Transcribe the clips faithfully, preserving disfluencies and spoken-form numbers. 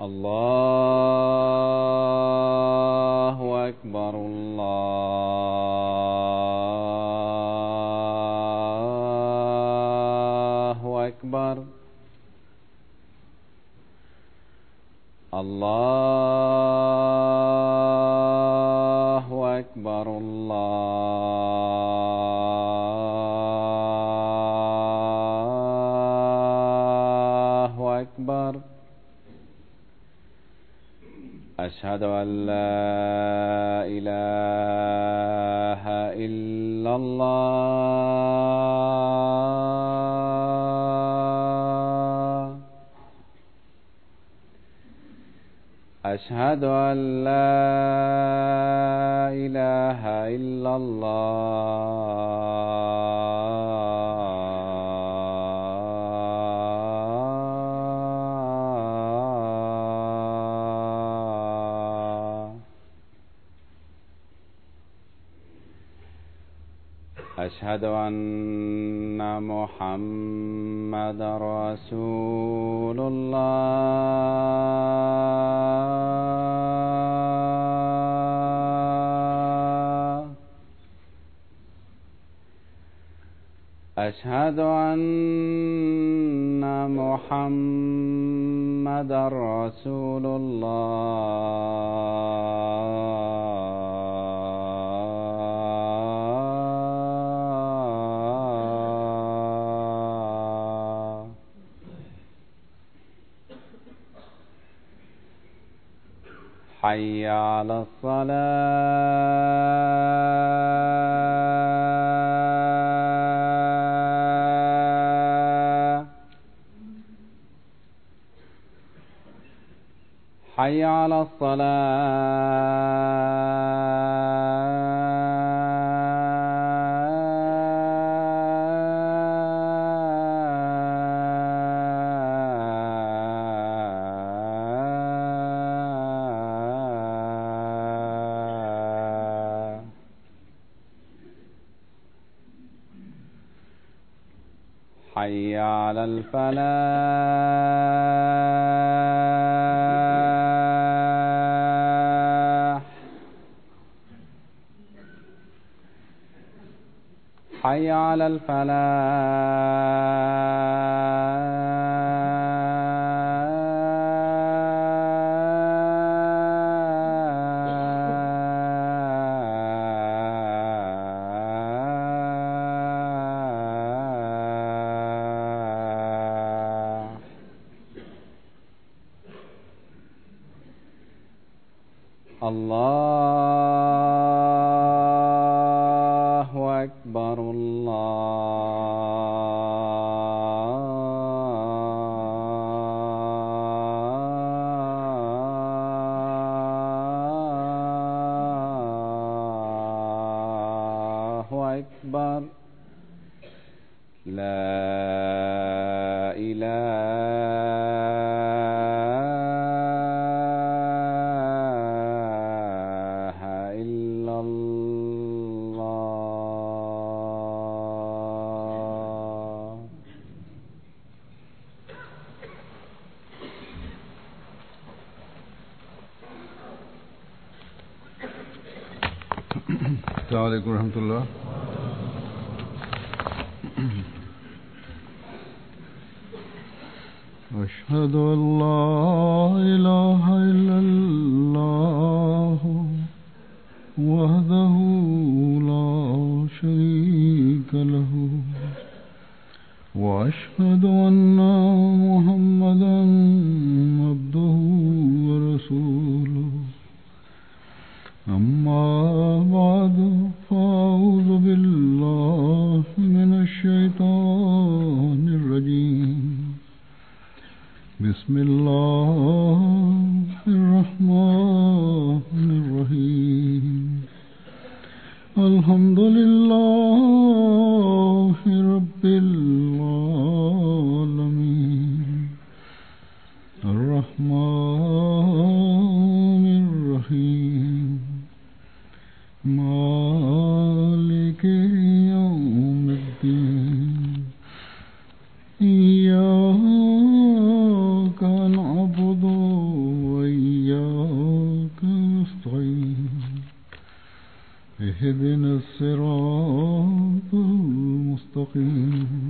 الله أكبر الله أكبر الله أكبر الله أكبر. أشهد أن لا إله إلا الله. أشهد أن لا إله إلا الله. أشهد أن محمدا رسول الله. أشهد أن محمدا رسول الله. حي على الصلاة. حي على الصلاة. حي على الفلاح. حي على الفلاح. الله أكبر الله أكبر. لا إله إلا الله. السلام عليكم ورحمة الله. أشهد أن لا إله إلا الله وحده لا شريك له وأشهد أن محمدا عبده ورسوله. أما بعد فأعوذ بالله من الشيطان الرجيم. بسم الله الرحمن الرحيم. الحمد لله رب العالمين. الرحمن الرحيم. مالك يوم الدين. إياك نعبد اهدنا الصراط المستقيم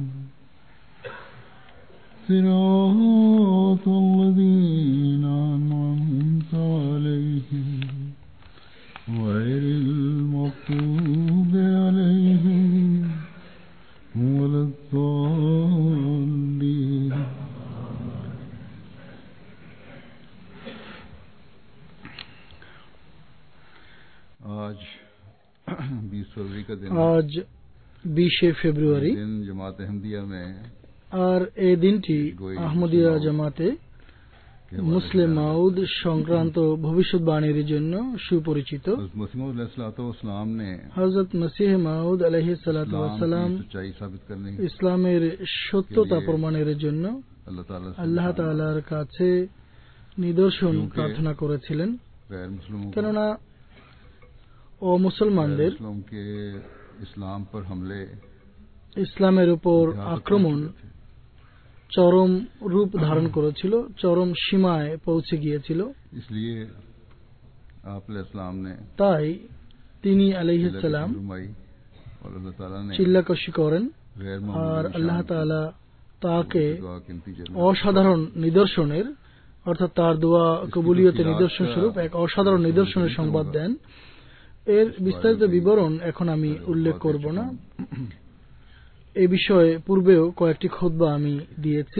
صراط الذين أنعمت عليهم غير المغضوب عليهم ولا الضالين. आज बीस फरवरी का दिन आज बीशे ফেব্রুয়ারি दिन जमात अहमदिया में আর এই দিনটি আহমদিয়া জামাতে মুসলিম মাউদ সংক্রান্ত ভবিষ্যৎবাণীর জন্য সুপরিচিত। হযরত মসিহ মাউদ আলাইহিস সালাতু ওয়াস সালাম ইসলামের সত্যতা প্রমাণের জন্য আল্লাহ তাআলার কাছে নিদর্শন প্রার্থনা করেছিলেন, কেননা ও মুসলমানদের ইসলামের উপর আক্রমণ চরম রূপ ধারণ করেছিল, চরম সীমায় পৌঁছে গিয়েছিল। তাই তিনি আলাইহিস সালাম চিল্লাকশি করেন আর আল্লাহ তাআলা তাকে অসাধারণ নিদর্শনের অর্থাৎ তার দোয়া কবুলিয়তের নিদর্শন স্বরূপ এক অসাধারণ নিদর্শনের সংবাদ দেন। এর বিস্তারিত বিবরণ এখন আমি উল্লেখ করব না, এই বিষয়ে পূর্বেও কয়েকটি খুতবা আমি দিয়েছি।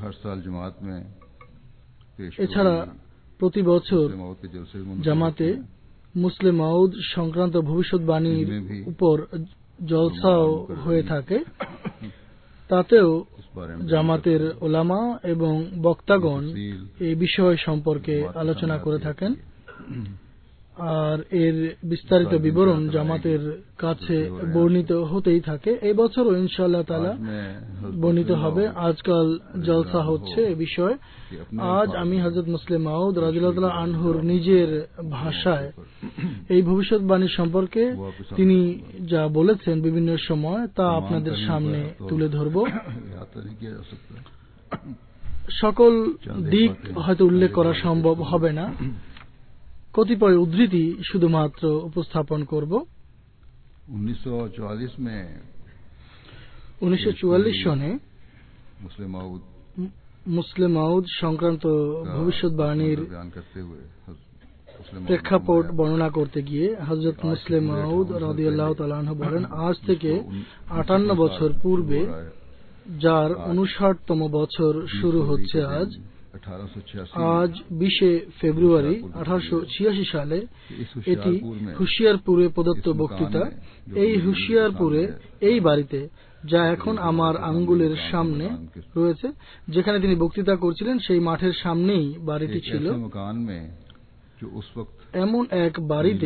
এছাড়া প্রতি বছর জামাতে মুসলিম মাউদ সংক্রান্ত ভবিষ্যৎবাণীর উপর জলসাও হয়ে থাকে, তাতেও জামাতের ওলামা এবং বক্তাগণ এই বিষয় সম্পর্কে আলোচনা করে থাকেন আর এর বিস্তারিত বিবরণ জামাতের কাছে বর্ণিত হতেই থাকে। এই বছরও ইনশাআল্লাহ তাআলা বর্ণিত হবে। আজকাল জলসা হচ্ছে এ বিষয়ে। আজ আমি হযরত মুসলিম মাউদ রাদিয়াল্লাহু তাআলা আনহুর নিজের ভাষায় এই ভবিষ্যৎবাণী সম্পর্কে তিনি যা বলেছেন বিভিন্ন সময় তা আপনাদের সামনে তুলে ধরব। সকল দিক হয়তো উল্লেখ করা সম্ভব হবে না, কতিপয় উদ্ধৃতি শুধুমাত্র উপস্থাপন করব। উনিশশো চুয়াল্লিশ সনে মুসলিম মাউদ সংক্রান্ত ভবিষ্যৎবাণীর প্রেক্ষাপট বর্ণনা করতে গিয়ে হযরত মুসলিম মাউদ রাদিয়াল্লাহু তাআলা আনহু বলেন, আজ থেকে আটান্ন বছর পূর্বে, যার উনষাটতম বছর শুরু হচ্ছে আজ, আজ বিশে ফেব্রুয়ারি আঠারোশো ছিয়াশি সালে এটি হুশিয়ারপুরে প্রদত্ত বক্তৃতা। এই হুশিয়ারপুরে এই বাড়িতে, যা এখন আমার আঙ্গুলের সামনে রয়েছে, যেখানে তিনি বক্তৃতা করছিলেন সেই মাঠের সামনেই বাড়িটি ছিল। এমন এক বাড়িতে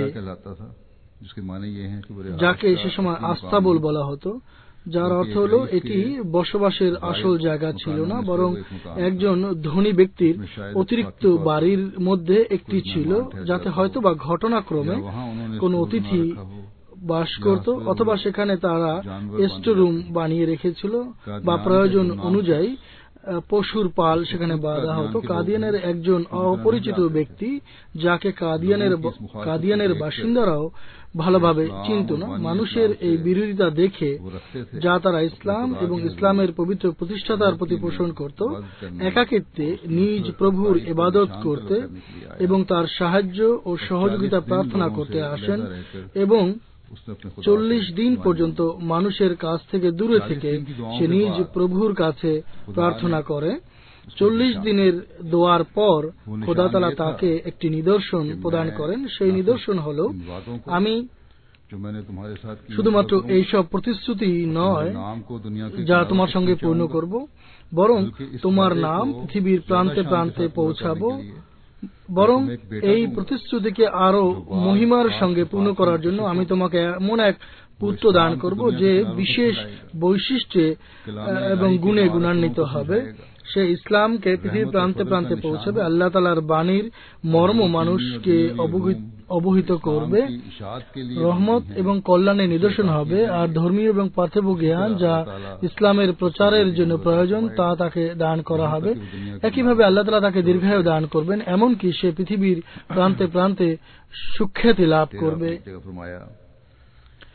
যাকে সে সময় আস্তাবল বলা হতো, যার অর্থ হলো এটি বসবাসের আসল জায়গা ছিল না, বরং একজন ধনী ব্যক্তির অতিরিক্ত বাড়ির মধ্যে একটি ছিল, যাতে হয়তো বা ঘটনাক্রমে কোনো অতিথি বাস করত অথবা সেখানে তারা স্টোররুম বানিয়ে রেখেছিল বা প্রয়োজন অনুযায়ী পশুর পাল সেখানে বাঁধা হতো। কাদিয়ানের একজন অপরিচিত ব্যক্তি, যাকে কাদিয়ানের কাদিয়ানের বাসিন্দারাও ভালোভাবে চিনত না, মানুষের এই বিরোধিতা দেখে, যা তারা ইসলাম এবং ইসলামের পবিত্র প্রতিষ্ঠাতার প্রতি পোষণ করত, একাকিত্বে নিজ প্রভুর ইবাদত করতে এবং তার সাহায্য ও সহযোগিতা প্রার্থনা করতে আসেন এবং চল্লিশ দিন পর্যন্ত মানুষের কাছ থেকে দূরে থেকে সে নিজ প্রভুর কাছে প্রার্থনা করে। চল্লিশ দিনের দোয়ার পর খোদা তাআলা তাকে একটি নিদর্শন প্রদান করেন। সেই নিদর্শন হল, আমি শুধুমাত্র এইসব প্রতিশ্রুতি নয় যা তোমার সঙ্গে পূর্ণ করব, বরং তোমার নাম পৃথিবীর প্রান্তে প্রান্তে পৌঁছাবো, বরং এই প্রতিশ্রুতিকে আরো মহিমার সঙ্গে পূর্ণ করার জন্য আমি তোমাকে এমন এক পুত্র দান করব যে বিশেষ বৈশিষ্ট্যে এবং গুণে গুণান্বিত হবে। সে ইসলামকে পৃথিবীর প্রান্তে প্রান্তে পৌঁছাবে, আল্লাহ তাআলার বাণীর মর্ম মানুষকে অবহিত করবে, রহমত এবং কল্যাণের নিদর্শন হবে, আর ধর্মীয় এবং পার্থিব জ্ঞান যা ইসলামের প্রচারের জন্য প্রয়োজন তা তাকে দান করা হবে। একইভাবে আল্লাহ তাআলা তাকে দীর্ঘায়ু দান করবেন, এমনকি সে পৃথিবীর প্রান্তে প্রান্তে সুখ্যাতি লাভ করবে।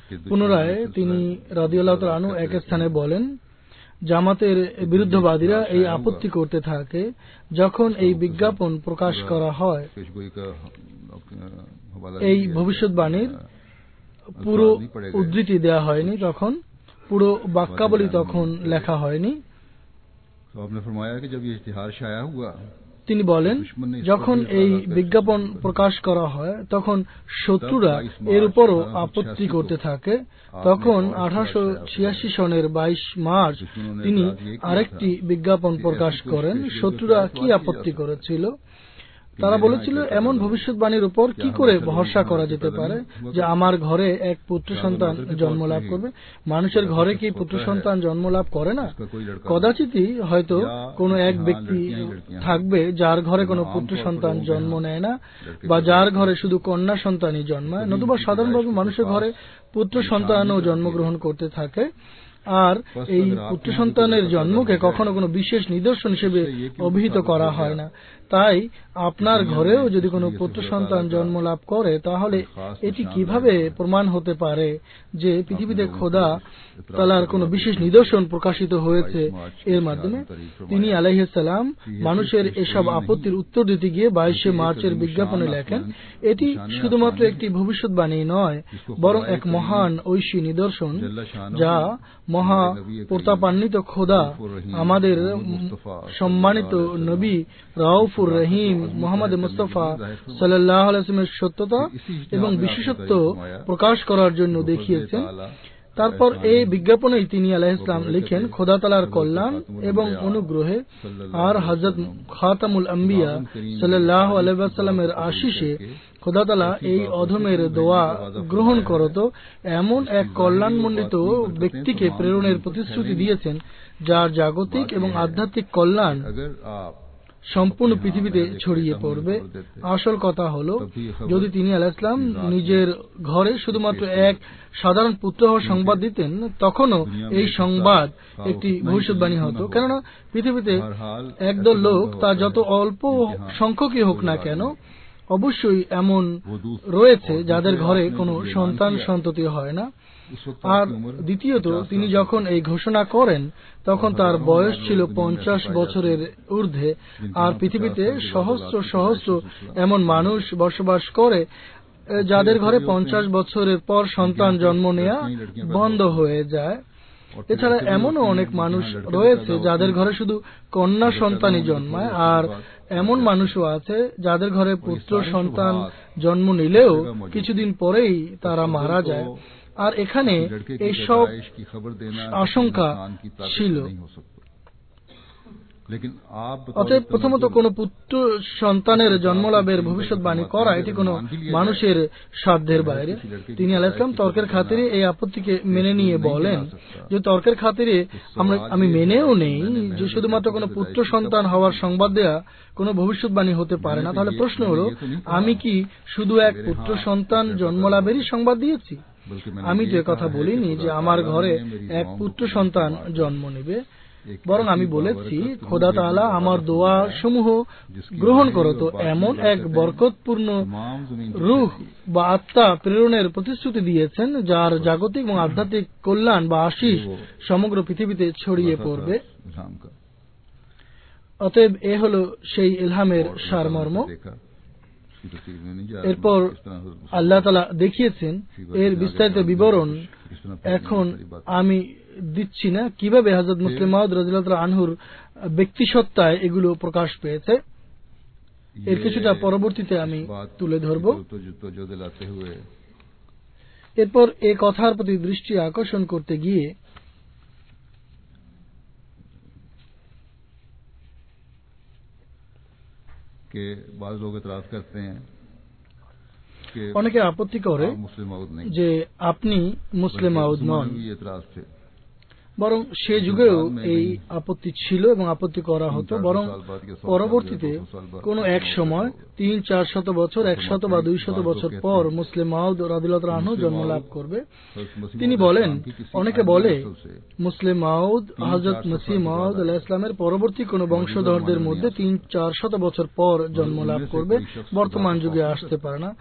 পুনরায় তিনি রাদিয়াল্লাহু তাআলা আনহু এক স্থানে বলেন, জামাতের বিরুদ্ধবাদীরা এই আপত্তি করতে থাকে যখন এই বিজ্ঞাপন প্রকাশ করা হয়, এই ভবিষ্যৎবাণীর পুরো উদ্ধৃতি দেয়া হয়নি, তখন পুরো বাক্যাবলী তখন লেখা হয়নি। তিনি বলেন, যখন এই বিজ্ঞাপন প্রকাশ করা হয় তখন শত্রুরা এর উপরও আপত্তি করতে থাকে। তখন আঠারোশো ছিয়াশি সনের বাইশ মার্চ তিনি আরেকটি বিজ্ঞাপন প্রকাশ করেন। শত্রুরা কি আপত্তি করেছিল? তারা বলেছিল, এমন ভবিষ্যৎবাণীর উপর কি করে ভরসা করা যেতে পারে যে আমার ঘরে এক পুত্র সন্তান জন্ম লাভ করবে? মানুষের ঘরে কি পুত্র সন্তান জন্ম লাভ করে না? কদাচিতই হয়তো কোনো এক ব্যক্তি থাকবে যার ঘরে কোনো পুত্র সন্তান জন্ম নেয় না, বা যার ঘরে শুধু কন্যা সন্তানই জন্মায়, নতুবা সাধারণভাবে মানুষের ঘরে পুত্র সন্তানও জন্মগ্রহণ করতে থাকে। আর এই পুত্র সন্তানের জন্মকে কখনো কোনো বিশেষ নিদর্শন হিসেবে অভিহিত করা হয় না। তাই আপনার ঘরেও যদি কোনো পুত্র সন্তান জন্ম লাভ করে, তাহলে এটি কিভাবে প্রমাণ হতে পারে যে পৃথিবীতে খোদা তাআলার কোনো বিশেষ নিদর্শন প্রকাশিত হয়েছে এর মাধ্যমে? তিনি আলাইহিস সালাম মানুষের এসব আপত্তির উত্তর দিতে গিয়ে বাইশে মার্চের বিজ্ঞাপনে লেখেন, এটি শুধুমাত্র একটি ভবিষ্যৎবাণী নয়, বরং এক মহান ঐশী নিদর্শন যা মহা প্রতাপান্বিত খোদা আমাদের সম্মানিত নবী রাউফুর রহিম মুহাম্মদ মুস্তাফা সাল্লাল্লাহু আলাইহি ওয়াসাল্লামের সত্যতা এবং বিশেষত্ব প্রকাশ করার জন্য দেখিয়েছেন। তারপর এই বিজ্ঞাপনেই তিনি আলাইহিস সালাম লিখেন, খোদা তাআলার কল্যাণ এবং অনুগ্রহে আর হযরত খাতামুল আম্বিয়া সাল্লাল্লাহু আলাইহি ওয়াসাল্লামের আশিসে খোদা তাআলা এই অধমের দোয়া গ্রহণ করত এমন এক কল্যাণমণ্ডিত ব্যক্তিকে প্রেরণের প্রতিশ্রুতি দিয়েছেন, যার জাগতিক এবং আধ্যাত্মিক কল্যাণ সম্পূর্ণ পৃথিবীতে ছড়িয়ে পড়বে। আসল কথা হলো, যদি তিনি আলাইহিস সালাম নিজের ঘরে শুধুমাত্র এক সাধারণ পুত্র হওয়ার সংবাদ দিতেন, তখনও এই সংবাদ একটি ভবিষ্যৎবাণী হতো। কেননা পৃথিবীতে একদল লোক, তা যত অল্প সংখ্যকই হোক না কেন, অবশ্যই এমন রয়েছে যাদের ঘরে কোনো সন্তান সন্ততি হয় না। আর দ্বিতীয়ত, তিনি যখন এই ঘোষণা করেন তখন তার বয়স ছিল পঞ্চাশ বছরের ঊর্ধ্বে, আর পৃথিবীতে সহস্র সহস্র এমন মানুষ বসবাস করে যাদের ঘরে পঞ্চাশ বছরের পর সন্তান জন্ম নেওয়া বন্ধ হয়ে যায়। এছাড়া এমনও অনেক মানুষ রয়েছে যাদের ঘরে শুধু কন্যা সন্তানই জন্মায়, আর এমন মানুষও আছে যাদের ঘরে পুত্র সন্তান জন্ম নিলেও কিছুদিন পরেই তারা মারা যায়। আর এখানে এইসব আশঙ্কা ছিল। অতএব প্রথমত কোন পুত্র সন্তানের জন্মলাভের ভবিষ্যৎবাণী করা এটি কোন মানুষের সাধ্যের বাইরে। তিনি আলাইহিস সালাম তর্কের খাতিরে এই আপত্তিকে মেনে নিয়ে বলেন যে তর্কের খাতিরে আমরা আমি মেনেও নেই যে শুধুমাত্র কোন পুত্র সন্তান হওয়ার সংবাদ দেয়া কোন ভবিষ্যৎবাণী হতে পারে না, তাহলে প্রশ্ন হলো, আমি কি শুধু এক পুত্র সন্তান জন্মলাভেরই সংবাদ দিয়েছি? আমি তো কথা বলিনি যে আমার ঘরে এক পুত্র সন্তান জন্ম নেবে, বরং আমি বলেছি খোদা তাআলা আমার দোয়া সমূহ গ্রহণ করত এমন এক বরকতপূর্ণ রূহ বা আত্মা প্রেরণের প্রতিশ্রুতি দিয়েছেন, যার জাগতিক এবং আধ্যাত্মিক কল্যাণ বা আশিস সমগ্র পৃথিবীতে ছড়িয়ে পড়বে। অতএব এ হল সেই ইলহামের সারমর্ম। এরপর আল্লাহ তাআলা দেখিয়েছেন এর বিস্তারিত বিবরণ এখন আমি দিচ্ছি না, কিভাবে হযরত মুসলিম মাউদ রাদিয়াল্লাহু তাআলা আনহুর ব্যক্তিসত্তায় এগুলো প্রকাশ পেয়েছে, এর কিছুটা পরবর্তীতে আমি তুলে ধরব। এরপর এই কথার প্রতি দৃষ্টি আকর্ষণ করতে গিয়ে অনেকে আপত্তি করে যে আপনি মুসলিম মাউদ নন, বরং সে যুগেও এই আপত্তি ছিল এবং আপত্তি করা হতো। বরং পরবর্তীতে কোন এক সময় তিন চার শত বছর একশত বা দুই শত বছর পর মুসলিম মাউদ রাদিয়াল্লাহু তাআলা আনহু জন্ম লাভ করবে। তিনি বলেন, অনেকে বলে মুসলিম মাউদ হযরত মসিহ মাউদ আলাইহিস সালামের পরবর্তী কোন বংশধরদের মধ্যে তিন চার শত বছর পর জন্ম লাভ করবে, বর্তমান যুগে আসতে পারে না।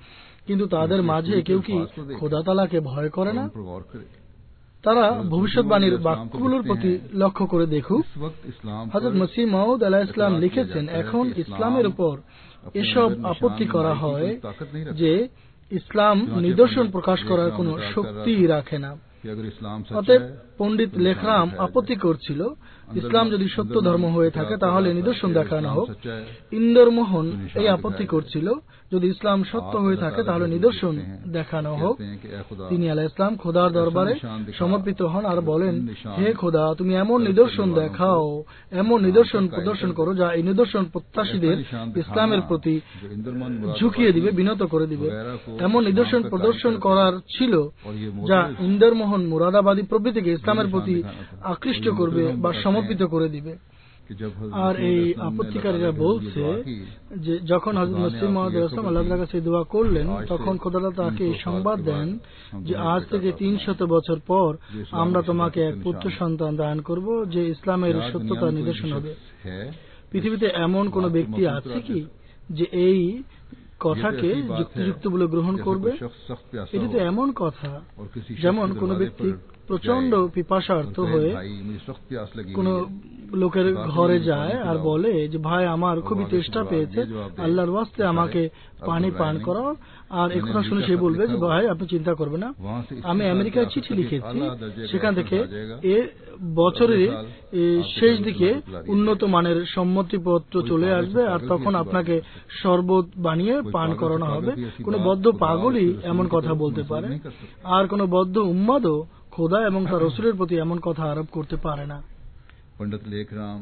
কিন্তু তাদের মাঝে কেউ কি খোদা তাআলাকে ভয় করে না? তারা ভবিষ্যৎবাণীর বাক্যগুলোর প্রতি লক্ষ্য করে দেখুক। হযরত মসিহ মাউদ আলাইহিস সালাম লিখেছেন, এখন ইসলামের উপর এসব আপত্তি করা হয় যে ইসলাম নিদর্শন প্রকাশ করার কোনো শক্তি রাখে না। অতএব পণ্ডিত লেখরাম আপত্তি করছিল, ইসলাম যদি সত্য ধর্ম হয়ে থাকে তাহলে নিদর্শন দেখানো হোক। ইন্দরমোহন এই আপত্তি করছিল, যদি ইসলাম সত্য হয়ে থাকে তাহলে নিদর্শন দেখানো হোক। তিনি আলাইহিস সালাম খোদার দরবারে সমর্পিত হন আর বলেন, হে খোদা, তুমি এমন নিদর্শন দেখাও, এমন নিদর্শন প্রদর্শন করো যা এই নিদর্শন প্রত্যাশীদের ইসলামের প্রতি ঝুঁকিয়ে দিবে, বিনত করে দিবে। এমন নিদর্শন প্রদর্শন করার ছিল যা ইন্দরমোহন মুরাদাবাদী প্রভৃতিকে ইসলামের প্রতি আকৃষ্ট করবে বা সমর্পিত করে দিবে। আর এই আপত্তিকারীরা বলছে যে যখন হযরত মসিহ মাউদ আলাইহিস সালাম আল্লাহর কাছে দোয়া করলেন, তখন খোদা তাকে সংবাদ দেন যে আজ থেকে তিনশত বছর পর আমরা তোমাকে এক পুত্র সন্তান দান করব যে ইসলামের সত্যতার নিদর্শন হবে। পৃথিবীতে এমন কোন ব্যক্তি আছে কি যে এই কথাকে যুক্তিযুক্ত বলে গ্রহণ করবে? এটি তো এমন কথা যেমন কোন ব্যক্তি প্রচন্ড পিপাসার্থ হয়ে কোন লোকের ঘরে যায় আর বলে যে ভাই আমার খুবই তেষ্টা পেয়েছে, আল্লাহর ওয়াস্তে আমাকে পানি পান করাও। আর এই কথা শুনে সে বলবে যে ভাই আপনি চিন্তা করবেন না, আমি আমেরিকায় চিঠি লিখেছি, সেখান থেকে এ বছরের শেষ দিকে উন্নত মানের সম্মতিপত্র চলে আসবে আর তখন আপনাকে শরবত বানিয়ে পান করানো হবে। কোন বদ্ধ পাগলই এমন কথা বলতে পারে, আর কোন বদ্ধ উম্মাদও খোদা এবং তার রাসূলের প্রতি এমন কথা আরোপ করতে পারে না। পণ্ডিত লেখরাম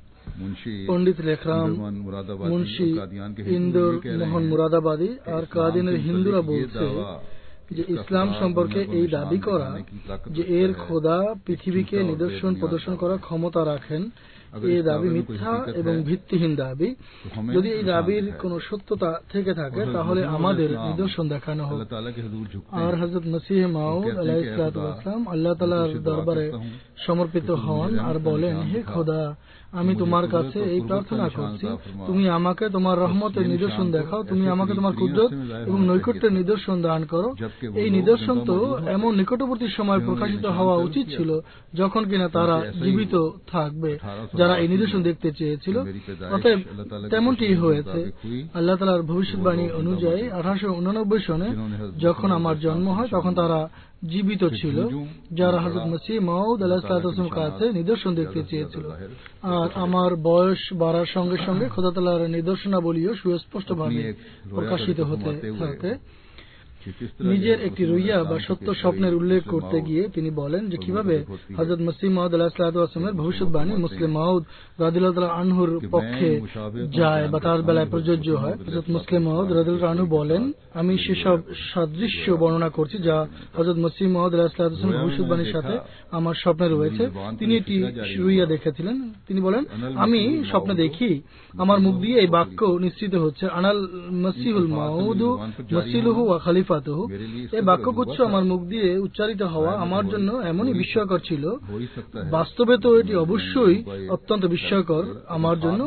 মুন্সি ইন্দোর মোহন মুরাদাবাদী আর কাদিনের হিন্দুরা বলছে যে ইসলাম সম্পর্কে এই দাবি করা যে এর খোদা পৃথিবীকে নিদর্শন প্রদর্শন করার ক্ষমতা রাখেন, এই দাবি মিথ্যা এবং ভিত্তিহীন দাবি। যদি এই দাবির কোন সত্যতা থেকে থাকে তাহলে আমাদের নিদর্শন দেখানো হোক। আর হযরত মসিহ মাউদ আলাইহিস সালাম আল্লাহ তাআলার দরবারে সমর্পিত হন আর বলেন, হে খোদা, আমি তোমার কাছে এই প্রার্থনা করছি, তুমি আমাকে তোমার রহমতের নিদর্শন দেখাও, তুমি আমাকে তোমার কুদরত এবং নৈকট্যের নিদর্শন দান করো। এই নিদর্শন তো এমন নিকটবর্তী সময় প্রকাশিত হওয়া উচিত ছিল যখন কিনা তারা জীবিত থাকবে যারা এই নিদর্শন দেখতে চেয়েছিল। অতএব তেমনটি হয়েছে। আল্লাহ তাআলার ভবিষ্যৎবাণী অনুযায়ী আঠারোশো উননব্বই সনে যখন আমার জন্ম হয় তখন তারা জীবিত ছিল যারা হযরত মসিহ মাউদ আলাইহিস সালামের কাছে নিদর্শন দেখতে চেয়েছিল। আর আমার বয়স বাড়ার সঙ্গে সঙ্গে খোদা তাআলার নিদর্শনাবলীও সুস্পষ্টভাবে প্রকাশিত হতে থাকে। নিজের একটি রুইয়া বা সত্য স্বপ্নের উল্লেখ করতে গিয়ে তিনি বলেন যে কিভাবে হযরত মসিহ মাউদ আলাইহিস সালামের ভবিষ্যৎবাণী মুসলিম মাউদ রাদিয়াল্লাহু তাআলা আনহুর পক্ষে যায় বা তার বেলায় প্রযোজ্য হয়। হযরত মুসলিম মাউদ রাদিয়াল্লাহু আনহু বলেন, আমি সেসব সাদৃশ্য বর্ণনা করছি যা হযরত মসিহ মাউদ আলাইহিস সালামের ভবিষ্যৎবাণীর সাথে আমার স্বপ্নে রয়েছে। তিনি একটি রুইয়া দেখেছিলেন। তিনি বলেন, আমি স্বপ্নে দেখি আমার মুখ দিয়ে এই বাক্য নিশ্চিত হচ্ছে, আনাল মসিহুল মাউদু মসিলুহু ওয়া খলিফাতুহু। এই বাক্যগুচ্ছ আমার মুখ দিয়ে উচ্চারিত হওয়া আমার জন্য এমনই বিস্ময়কর ছিল। বাস্তবে তো এটি অবশ্যই অত্যন্ত বিস্ময়কর আমার জন্য,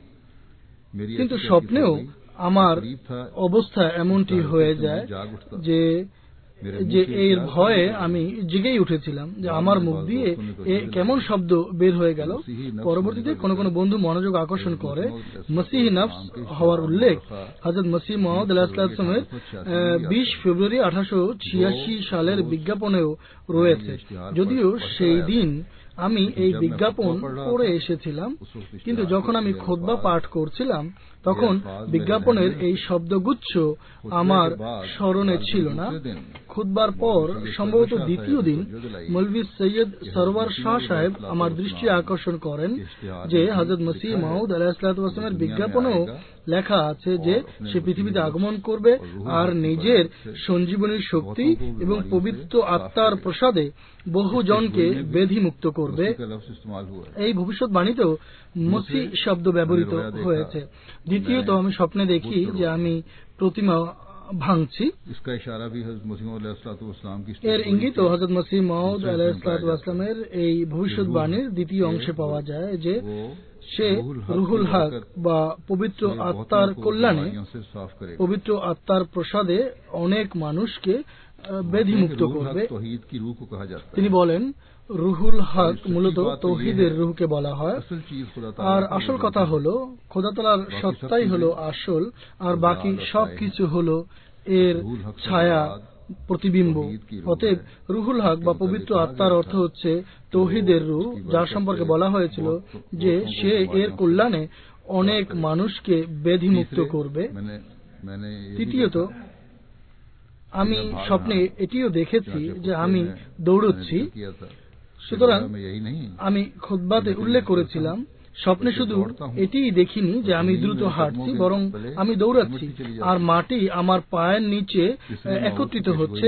কিন্তু স্বপ্নেও আমার অবস্থা এমনটি হয়ে যায় যে যে এর ভয়ে আমি জেগেই উঠেছিলাম যে আমার মুখ দিয়ে এ কেমন শব্দ বের হয়ে গেল। পরবর্তীতে কোন কোন বন্ধু মনোযোগ আকর্ষণ করে মসিহ নফস হওয়ার উল্লেখ হযরত মসিহ মাউদ আলাইহিস সালামের বিশ ফেব্রুয়ারি আঠারোশো ছিয়াশি সালের বিজ্ঞাপনেও রয়েছে। যদিও সেই দিন আমি এই বিজ্ঞাপন পড়ে এসেছিলাম, কিন্তু যখন আমি খুতবা পাঠ করছিলাম তখন বিজ্ঞাপনের এই শব্দগুচ্ছ আমার স্মরণে ছিল না। খুতবার পর সম্ভবত দ্বিতীয় দিন মৌলভী সৈয়দ সরওয়ার শাহ সাহেব আমার দৃষ্টি আকর্ষণ করেন যে হযরত মসিহ মাউদ আলাইহিস সালামের বিজ্ঞাপনেও লেখা আছে যে সে পৃথিবীতে আগমন করবে আর নিজের সঞ্জীবনীর শক্তি এবং পবিত্র আত্মার প্রসাদে বহু জনকে ব্যাধি মুক্ত করবে। এই ভবিষ্যৎবাণীতেও মসিহ শব্দ ব্যবহৃত হয়েছে। দ্বিতীয়ত আমি স্বপ্নে দেখি যে আমি প্রতিমা ভাঙছি। इसका इशारा भी हज़रत मसीह मौऊद अलैहिस्सलाम की এর ইঙ্গিত হযরত মসিহ মাউদ আলাইহিসসালামের এই ভবিষ্যৎবাণীর দ্বিতীয় অংশে পাওয়া যায় যে সে রুহুল হক বা পবিত্র আত্মার কল্যাণে, পবিত্র আত্মার প্রসাদে অনেক মানুষকে ব্যাধিমুক্ত করবে। তিনি বলেন রুহুল হক মূলত তৌহিদের রুহকে বলা হয়, আর আসল কথা হলো খোদা তাআলার সত্তাই হলো আসল, আর বাকি সবকিছু হলো এর ছায়া, প্রতিবিম্ব। অতএব রুহুল হক বা পবিত্র আত্মার অর্থ হচ্ছে তৌহিদের রূহ, যার সম্পর্কে বলা হয়েছিল যে সে এর কল্যাণে অনেক মানুষকে ব্যাধিমুক্ত করবে। তৃতীয়ত, আমি স্বপ্নে এটিও দেখেছি যে আমি দৌড়চ্ছি। সুতরাং আমি খুতবাতে উল্লেখ করেছিলাম স্বপ্নে শুধু এটিই দেখিনি যে আমি দ্রুত হাঁটছি, বরং আমি দৌড়াচ্ছি আর মাটি আমার পায়ের নিচে একত্রিত হচ্ছে,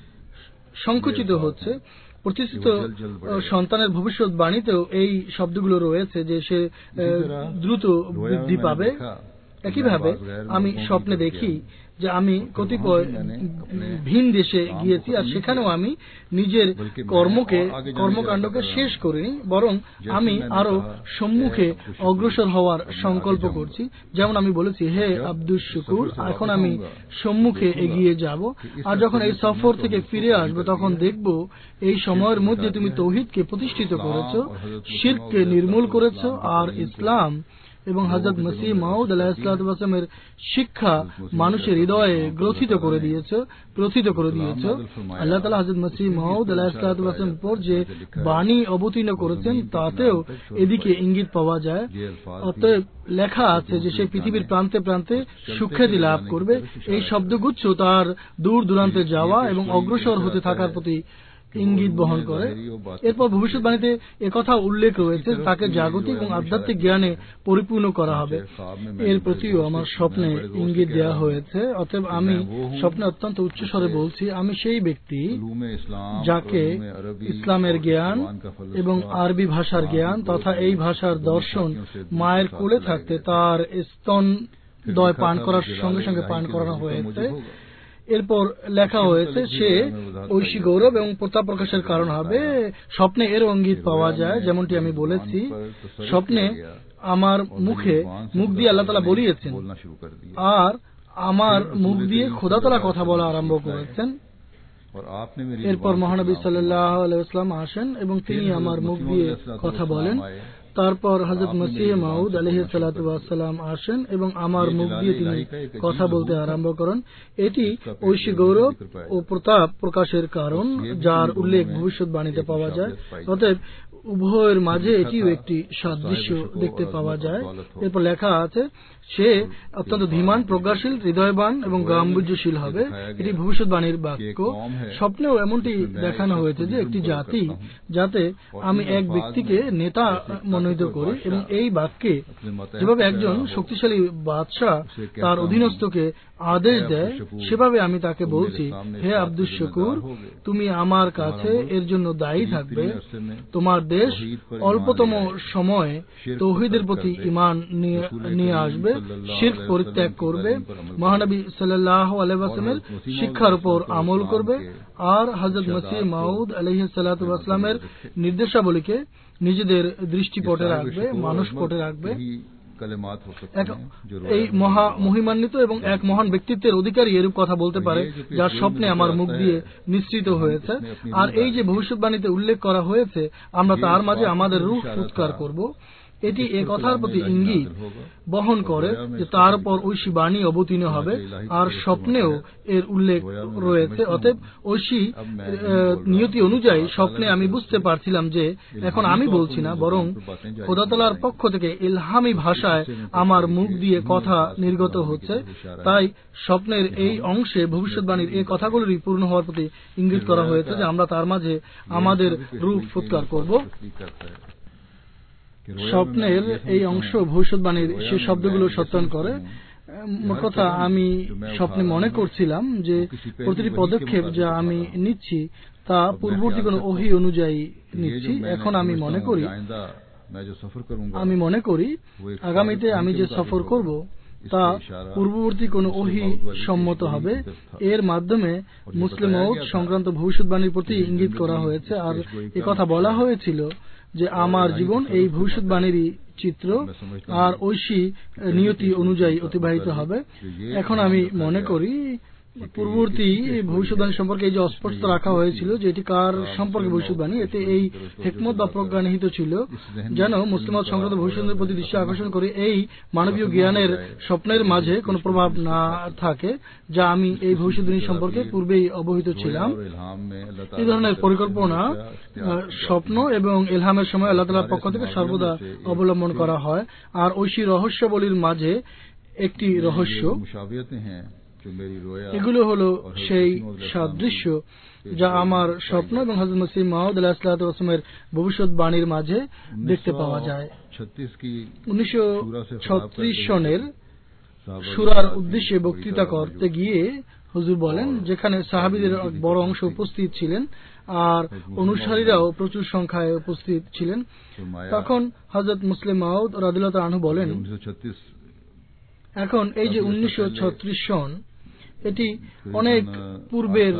সংকুচিত হচ্ছে। প্রতিষ্ঠিত সন্তানের ভবিষ্যৎবাণীতেও এই শব্দগুলো রয়েছে যে সে দ্রুত বৃদ্ধি পাবে। একইভাবে আমি স্বপ্নে দেখি যে আমি কতিপয় ভিন দেশে গিয়েছি, আর সেখানেও আমি নিজের কর্মকে কর্মকাণ্ডকে শেষ করিনি, বরং আমি আরো সম্মুখে অগ্রসর হওয়ার সংকল্প করছি। যেমন আমি বলেছি, হে আব্দুস শুকুর, এখন আমি সম্মুখে এগিয়ে যাব, আর যখন এই সফর থেকে ফিরে আসবো তখন দেখব এই সময়ের মধ্যে তুমি তৌহিদকে প্রতিষ্ঠিত করেছো, শিরককে নির্মূল করেছো, আর ইসলাম এবং হযরত মসিহ মাউদ আলাইহিসসালামের শিক্ষা মানুষের হৃদয়ে গ্রথিত করে দিয়েছে, প্রথিত করে দিয়েছে। আল্লাহ তাআলা হযরত মসিহ মাউদ আলাইহিসসালামের উপর যে বাণী অবতীর্ণ করেছেন তাতেও এদিকে ইঙ্গিত পাওয়া যায়। অতএব লেখা আছে যে সে পৃথিবীর প্রান্তে প্রান্তে সুখ্যাতি লাভ করবে। এই শব্দগুচ্ছ তার দূর দূরান্তে যাওয়া এবং অগ্রসর হতে থাকার প্রতি ইঙ্গিত বহন করে। এরপর ভবিষ্যৎবাণীতে একথা উল্লেখ রয়েছে তাকে জাগতিক এবং আধ্যাত্মিক জ্ঞানে পরিপূর্ণ করা হবে। এর প্রতিও আমার স্বপ্নে ইঙ্গিত দেওয়া হয়েছে। অতএব আমি স্বপ্নে অত্যন্ত উচ্চস্বরে বলছি, আমি সেই ব্যক্তি যাকে ইসলামের জ্ঞান এবং আরবি ভাষার জ্ঞান তথা এই ভাষার দর্শন মায়ের কোলে থাকতে তার স্তন দয় পান করার সঙ্গে সঙ্গে পান করানো হয়েছে। এরপর লেখা হয়েছে সে ঐশী গৌরব এবং প্রতাপ প্রকাশের কারণ হবে। স্বপ্নে এর ইঙ্গিত পাওয়া যায়, যেমনটি আমি বলেছি, স্বপ্নে আমার মুখে মুখ দিয়ে আল্লাহ তাআলা বলিয়েছেন, আর আমার মুখ দিয়ে খোদা তাআলা কথা বলা আরম্ভ করেছেন। এরপর মহানবী সাল্লাল্লাহু আলাইহি ওয়াসাল্লাম আসেন এবং তিনি আমার মুখ দিয়ে কথা বলেন। তারপর হযরত মসিহ মাউদ আলাইহিস সালাতু ওয়াস সালাম আসেন এবং আমার মুখ দিয়ে তিনি কথা বলতে আরম্ভ করেন। এটি ঐশী গৌরব ও প্রতাপ প্রকাশের কারণ, যার উল্লেখ ভবিষ্যৎবাণীতে পাওয়া যায়। অতএব উভয়ের মাঝে এটিও একটি সাদৃশ্য দেখতে পাওয়া যায়। এরপর লেখা আছে সে অত্যন্ত ধীমান, প্রজ্ঞাশীল, হৃদয়বান এবং গাম্ভীর্যশীল হবে। এটি ভবিষ্যৎবাণীর বাক্য। স্বপ্নেও এমনটি দেখানো হয়েছে যে একটি জাতি, যাতে আমি এক ব্যক্তিকে নেতা মনোনীত করি, এবং এই বাক্যে যেভাবে একজন শক্তিশালী বাদশাহ তার অধীনস্থকে আদেশ দেয়, সেভাবে আমি তাকে বলছি, হে আব্দুস শুকুর, তুমি আমার কাছে এর জন্য দায়ী থাকবে। তোমার দেশ অল্পতম সময়ে তৌহিদের প্রতি ঈমান নিয়ে আসবে, শিরক পরিত্যাগ করবে, মহানবী সাল্লাল্লাহু আলাইহি ওয়াসাল্লামের শিক্ষার উপর আমল করবে, আর হযরত মসিহ মাউদ আলাইহিস সালাতু ওয়াস সালামের নির্দেশাবলীকে নিজেদের দৃষ্টিপটে রাখবে, মানুষপটে রাখবে। এই মহা মহিমান্বিত এবং এক মহান ব্যক্তিত্বের অধিকারী এরূপ কথা বলতে পারে, যার স্বপ্নে আমার মুখ দিয়ে নিঃসৃত হয়েছে। আর এই যে ভবিষ্যৎবাণীতে উল্লেখ করা হয়েছে, আমরা তার মাঝে আমাদের রূহ ফুৎকার করব। এটি এ কথার প্রতি ইঙ্গিত বহন করে যে তার উপর ঐশী বাণী অবতীর্ণ হবে, আর স্বপ্নেও এর উল্লেখ রয়েছে। অতএব ঐশী নিয়তি অনুযায়ী স্বপ্নে আমি বুঝতে পারছিলাম যে এখন আমি বলছি না, বরং খোদা তাআলার পক্ষ থেকে ইলহামি ভাষায় আমার মুখ দিয়ে কথা নির্গত হচ্ছে। তাই স্বপ্নের এই অংশে ভবিষ্যৎবাণীর এই কথাগুলোরই পূর্ণ হওয়ার প্রতি ইঙ্গিত করা হয়েছে যে আমরা তার মাঝে আমাদের রূহ ফুৎকার করব। স্বপ্নের এই অংশ ভবিষ্যৎবাণীর সে শব্দগুলো সত্যায়ন করে। মোট কথা, আমি স্বপ্নে মনে করছিলাম যে প্রতিটি পদক্ষেপ যা আমি নিচ্ছি তা পূর্ববর্তী কোনো ওহী অনুযায়ী নিচ্ছি। এখন আমি মনে করি আমি মনে করি আগামীতে আমি যে সফর করব তা পূর্ববর্তী কোন ওহী সম্মত হবে। এর মাধ্যমে মুসলিম মউত সংক্রান্ত ভবিষ্যৎবাণীর প্রতি ইঙ্গিত করা হয়েছে, আর একথা বলা হয়েছিল যে আমার জীবন এই ভবিষ্যৎবাণীরই চিত্র আর ঐশী নিয়তি অনুযায়ী অতিবাহিত হবে। এখন আমি মনে করি পূর্ববর্তী ভবিষ্যৎবাণী সম্পর্কে এই যে অস্পষ্ট রাখা হয়েছিল যে এটি কার সম্পর্কে ভবিষ্যৎবাণী, এতে এই হিকমত বা প্রজ্ঞা নিহিত ছিল যেন মুসলিম সংক্রান্ত ভবিষ্যতের প্রতি দৃষ্টি আকর্ষণ করে এই মানবীয় জ্ঞানের স্বপ্নের মাঝে কোনো প্রভাব না থাকে যা আমি এই ভবিষ্যৎবাণী সম্পর্কে পূর্বেই অবহিত ছিলাম। এই ধরনের পরিকল্পনা স্বপ্ন এবং ইলহামের সময় আল্লাহ তাআলার পক্ষ থেকে সর্বদা অবলম্বন করা হয়, আর ঐশী রহস্যাবলীর মাঝে একটি রহস্য। এগুলো হলো সেই সাদৃশ্য যা আমার স্বপ্ন এবং হযরত মসিহ মাউদ আলাইহিস সালাতু ওয়াস সালামের ভবিষ্যৎবাণীর মাঝে দেখতে পাওয়া যায়। উনিশশো ছত্রিশ সনের সূরার উদ্দেশ্যে বক্তৃতা করতে গিয়ে হুজুর বলেন, যেখানে সাহাবীদের বড় অংশ উপস্থিত ছিলেন আর অনুসারীরাও প্রচুর সংখ্যায় উপস্থিত ছিলেন, তখন হযরত মুসলিম মাউদ রাদিয়াল্লাহু তাআলা আনহু বলেন, এখন এই যে উনিশশো ছত্রিশ সন, এটি অনেক পূর্বের,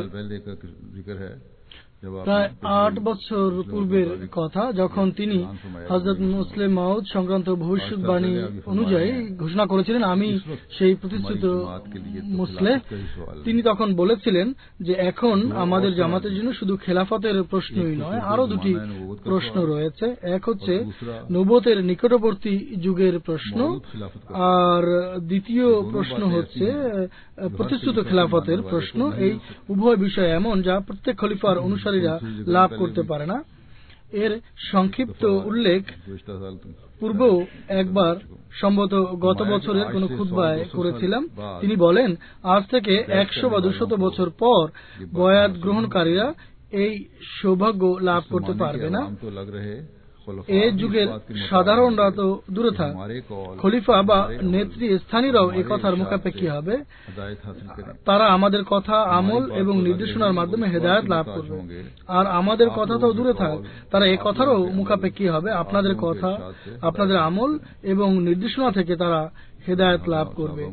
প্রায় আট বছর পূর্বের কথা, যখন তিনি হযরত মুসলিম মাউদ সংক্রান্ত ভবিষ্যৎবাণী অনুযায়ী ঘোষণা করেছিলেন আমি সেই প্রতিশ্রুত মুসলেহ। তিনি তখন বলেছিলেন যে এখন আমাদের জামাতের জন্য শুধু খেলাফতের প্রশ্নই নয়, আরো দুটি প্রশ্ন রয়েছে। এক হচ্ছে নবুয়তের নিকটবর্তী যুগের প্রশ্ন, আর দ্বিতীয় প্রশ্ন হচ্ছে প্রতিশ্রুত খেলাফতের প্রশ্ন। এই উভয় বিষয় এমন যা প্রত্যেক খলিফার অনুসারীরা লাভ করতে পারে না। এর সংক্ষিপ্ত উল্লেখ পূর্বেও একবার সম্ভবত গত বছরের কোন খুতবায় করেছিলাম। তিনি বলেন, আজ থেকে একশো বা দুশত বছর পর বয়াত গ্রহণকারীরা এই সৌভাগ্য লাভ করতে পারবে না। এ যুগের সাধারণরা তো দূরে থাক, খলিফা বা নেত্রী স্থানীয়রাও এ কথার মুখাপেক্ষী হবে। তারা আমাদের কথা, আমল এবং নির্দেশনার মাধ্যমে হেদায়েত লাভ করবে, আর আমাদের কথা তো দূরে থাক, তারা এ কথারও মুখাপেক্ষী হবে। আপনাদের কথা, আপনাদের আমল এবং নির্দেশনা থেকে তারা হেদায়েত লাভ করবে।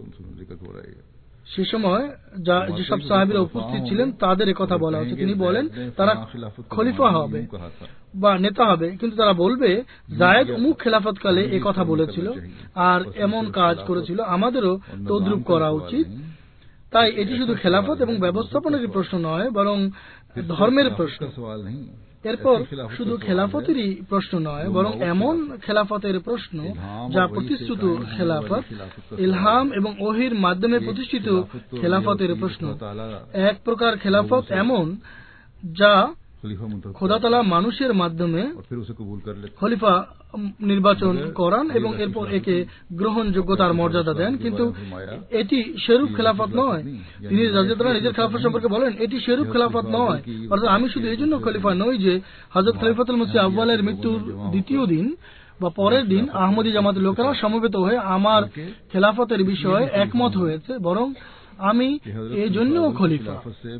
সে সময় যা যেসব সাহাবীরা উপস্থিত ছিলেন তাদের একথা বলা হচ্ছে। তিনি বলেন তারা খলিফা হবে বা নেতা হবে, কিন্তু তারা বলবে যায়েদ অমুক খেলাফতকালে এ কথা বলেছিল আর এমন কাজ করেছিল, আমাদেরও তদ্রূপ করা উচিত। তাই এটি শুধু খেলাফত এবং ব্যবস্থাপনার প্রশ্ন নয়, বরং ধর্মের প্রশ্ন। এরপর শুধু খেলাফতেরই প্রশ্ন নয়, বরং এমন খেলাফতের প্রশ্ন যা প্রতিশ্রুত খেলাফত, ইলহাম এবং ওহির মাধ্যমে প্রতিষ্ঠিত খেলাফতের প্রশ্ন। এক প্রকার খেলাফত এমন যা খোদা তাআলা মানুষের মাধ্যমে খলিফা নির্বাচন করান এবং এরপর একে গ্রহণযোগ্যতার মর্যাদা দেন, কিন্তু এটি সেরূপ খেলাফত নয়। তিনি রাদিয়াল্লাহু নিজের খেলাফত সম্পর্কে বলেন, এটি সেরূপ খেলাফত নয়। অর্থাৎ আমি শুধু এই জন্য খলিফা নই যে হযরত খলিফাতুল মসিহ আউয়ালের মৃত্যুর দ্বিতীয় দিন বা পরের দিন আহমদী জামাতের লোকেরা সমবেত হয়ে আমার খেলাফতের বিষয়ে একমত হয়েছে, বরং আমি এই জন্যও খলিফা।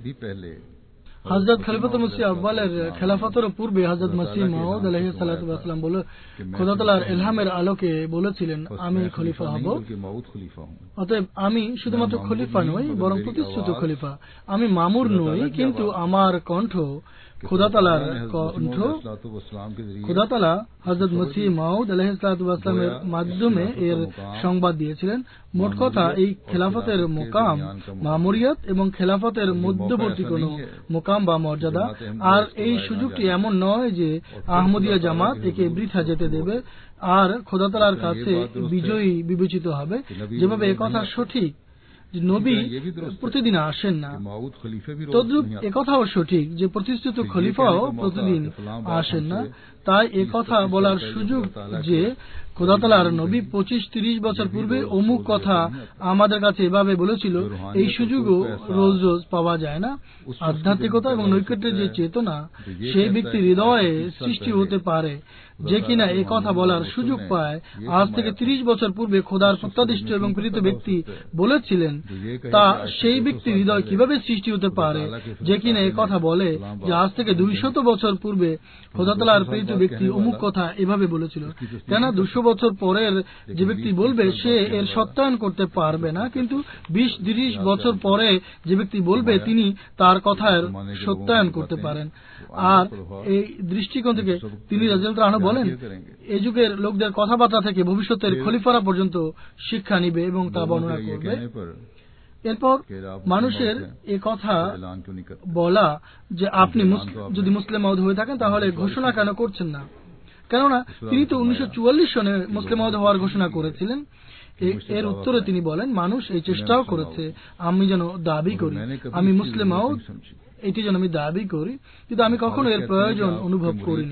হযরত খলিফাতুল মসিহ আউয়ালের খেলাফতের পূর্বে হযরত মসিহ মাউদ আলাইহিস সালাতু ওয়াস সালাম বলে খোদা তাআলার ইলহামের আলোকে বলেছিলেন আমি খলিফা হব। অতএব আমি শুধুমাত্র খলিফা নই, বরং প্রতিশ্রুত খলিফা। আমি মামুর নই, কিন্তু আমার কণ্ঠ খোদা তাআলার কণ্ঠ। খোদা তাআলা হযরত মসিহ মাউদ আলাইহিস সালাতু ওয়াস সালামের মাধ্যমে এর সংবাদ দিয়েছিলেন। মোট কথা এই খেলাফতের মোকাম মামুরিয়ত এবং খেলাফতের মধ্যবর্তী কোন মোকাম বা মর্যাদা। আর এই সুযোগটি এমন নয় যে আহমদিয়া জামাত একে বৃথা যেতে দেবে আর খোদা তাআলার কাছে বিজয়ী বিবেচিত হবে। যেভাবে একথা সঠিক যে নবী প্রতিদিন আসেন না, তদ্রূপ একথাও সঠিক যে প্রতিষ্ঠিত খলিফাও প্রতিদিন আসেন না। তাই একথা বলার সুযোগ যে খোদা তাআলার নবী পঁচিশ তিরিশ বছর পূর্বে অমুক কথা আমাদের কাছে এভাবে বলেছিল, এই সুযোগও রোজ রোজ পাওয়া যায় না। আধ্যাত্মিকতা এবং নৈকট্যের যে চেতনা সেই ব্যক্তির হৃদয়ে সৃষ্টি হতে পারে যে কিনা এই কথা বলার সুযোগ পায়। আজ থেকে ত্রিশ বছর পূর্বে খোদার প্রত্যাদিষ্ট এবং প্রেরিত ব্যক্তি বলেছিলেন, তা সেই ব্যক্তির হৃদয় কিভাবে সৃষ্টি হতে পারে যে কিনা এই কথা বলে যে আজ থেকে দুইশত বছর পূর্বে খোদা তাআলার প্রেরিত ব্যক্তি অমুক কথা এভাবে বলেছিল, কেন দুশো বছর পরের যে ব্যক্তি বলবে সে এর সত্যায়ন করতে পারবে না, কিন্তু বিশ তিরিশ বছর পরে যে ব্যক্তি বলবে তিনি তার কথার সত্যায়ন করতে পারেন। আর এই দৃষ্টিকোণ থেকে তিনি রাদিয়াল্লাহু আনহু বলেন, এই যুগের লোকদের কথাবার্তা থেকে ভবিষ্যতের খলিফারা পর্যন্ত শিক্ষা নিবে এবং তা বর্ণনা করবে। এরপর মানুষের এ কথা বলা যে আপনি যদি মুসলিম মাউদ হয়ে থাকেন তাহলে ঘোষণা কেন করছেন না, কেননা তিনি তো উনিশশো চুয়াল্লিশ সনে মুসলিম মাউদ হওয়ার ঘোষণা করেছিলেন। এর উত্তরে তিনি বলেন, মানুষ এই চেষ্টাও করেছে আমি যেন দাবি করি আমি মুসলিম মাউদ, এটি যেন আমি দাবি করি, কিন্তু আমি কখনো এর প্রয়োজন অনুভব করিনি।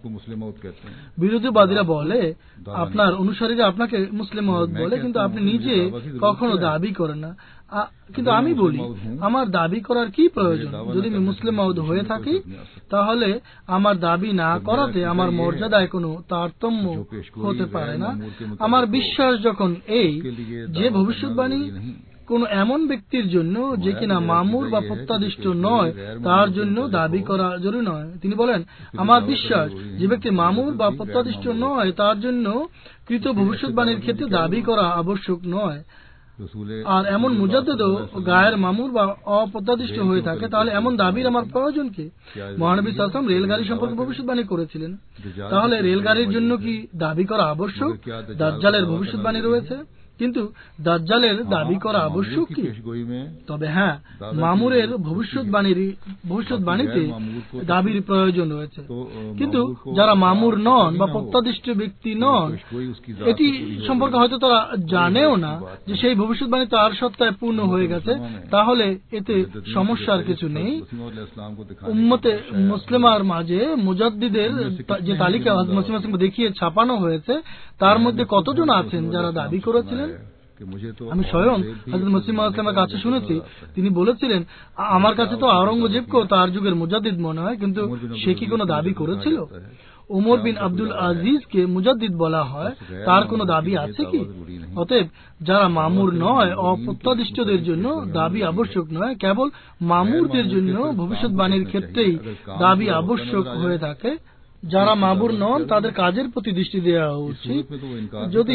বিরোধীবাদীরা বলে আপনার অনুসারীরা আপনাকে মুসলিম মাউদ বলে, কিন্তু আপনি নিজে কখনো দাবি করেন না। কিন্তু আমি বলি আমার দাবি করার কি প্রয়োজন? যদি আমি মুসলিম মাউদ হয়ে থাকি তাহলে আমার দাবি না করাতে আমার মর্যাদায় কোনো তারতম্য হতে পারে না। আমার বিশ্বাস যখন এই যে ভবিষ্যৎবাণী কোন এমন ব্যক্তির জন্য যে কিনা মামুর বা প্রত্যাদিষ্ট নয় তার জন্য দাবি করা জরুরি নয়। তিনি বলেন, আমার বিশ্বাস যে ব্যক্তি মামুর বা প্রত্যাদিষ্ট নয় তার জন্য কৃত ভবিষ্যৎবাণীর ক্ষেত্রে দাবি করা আবশ্যক নয়। আর এমন মুজাদ্দিদও গায়ের মামুর বা অপ্রত্যাদিষ্ট হয়ে থাকে, তাহলে এমন দাবির আমার প্রয়োজন কি? মহানবী সাল্লাল্লাহু আলাইহি ওয়াসাল্লাম রেলগাড়ি সম্পর্কে ভবিষ্যৎবাণী করেছিলেন, তাহলে রেলগাড়ির জন্য কি দাবি করা আবশ্যক? দাজ্জালের ভবিষ্যৎবাণী রয়েছে, কিন্তু দাজ্জালের দাবি করা আবশ্যক কি? তবে হ্যাঁ, মামুরের ভবিষ্যৎবাণীর ভবিষ্যৎবাণীতে দাবির প্রয়োজন রয়েছে, কিন্তু যারা মামুর নন বা প্রত্যাদিষ্ট ব্যক্তি নন এটি সম্পর্কে হয়তো তারা জানেও না যে সেই ভবিষ্যৎবাণী তার সত্তায় পূর্ণ হয়ে গেছে, তাহলে এতে সমস্যার কিছু নেই। উম্মতে মুসলিমার মাঝে মুজাদ্দিদের যে তালিকা হযরত মসিহ মাউউদ দেখিয়ে ছাপানো হয়েছে তার মধ্যে কতজন আছেন যারা দাবি করেছিলেন? আমি স্বয়ং হযরত মসিহ মাউউদের কাছে শুনেছি, তিনি বলেছিলেন আমার কাছে তো আওরঙ্গজেবকেও তার যুগের মুজাদ্দিদ মনে হয়, কিন্তু সে কি কোনো দাবি করেছিল? ওমর বিন আব্দুল আজিজকে মুজাদ্দিদ বলা হয়, তার কোনো দাবি আছে কি? অতএব যারা মামুর নয় অপ্রত্যাদিষ্টদের জন্য দাবি আবশ্যক নয়, কেবল মামুরদের জন্য ভবিষ্যৎবাণীর ক্ষেত্রেই দাবি আবশ্যক হয়ে থাকে। যারা মামুর নন তাদের কাজের প্রতি দৃষ্টি দেওয়া উচিত। যদি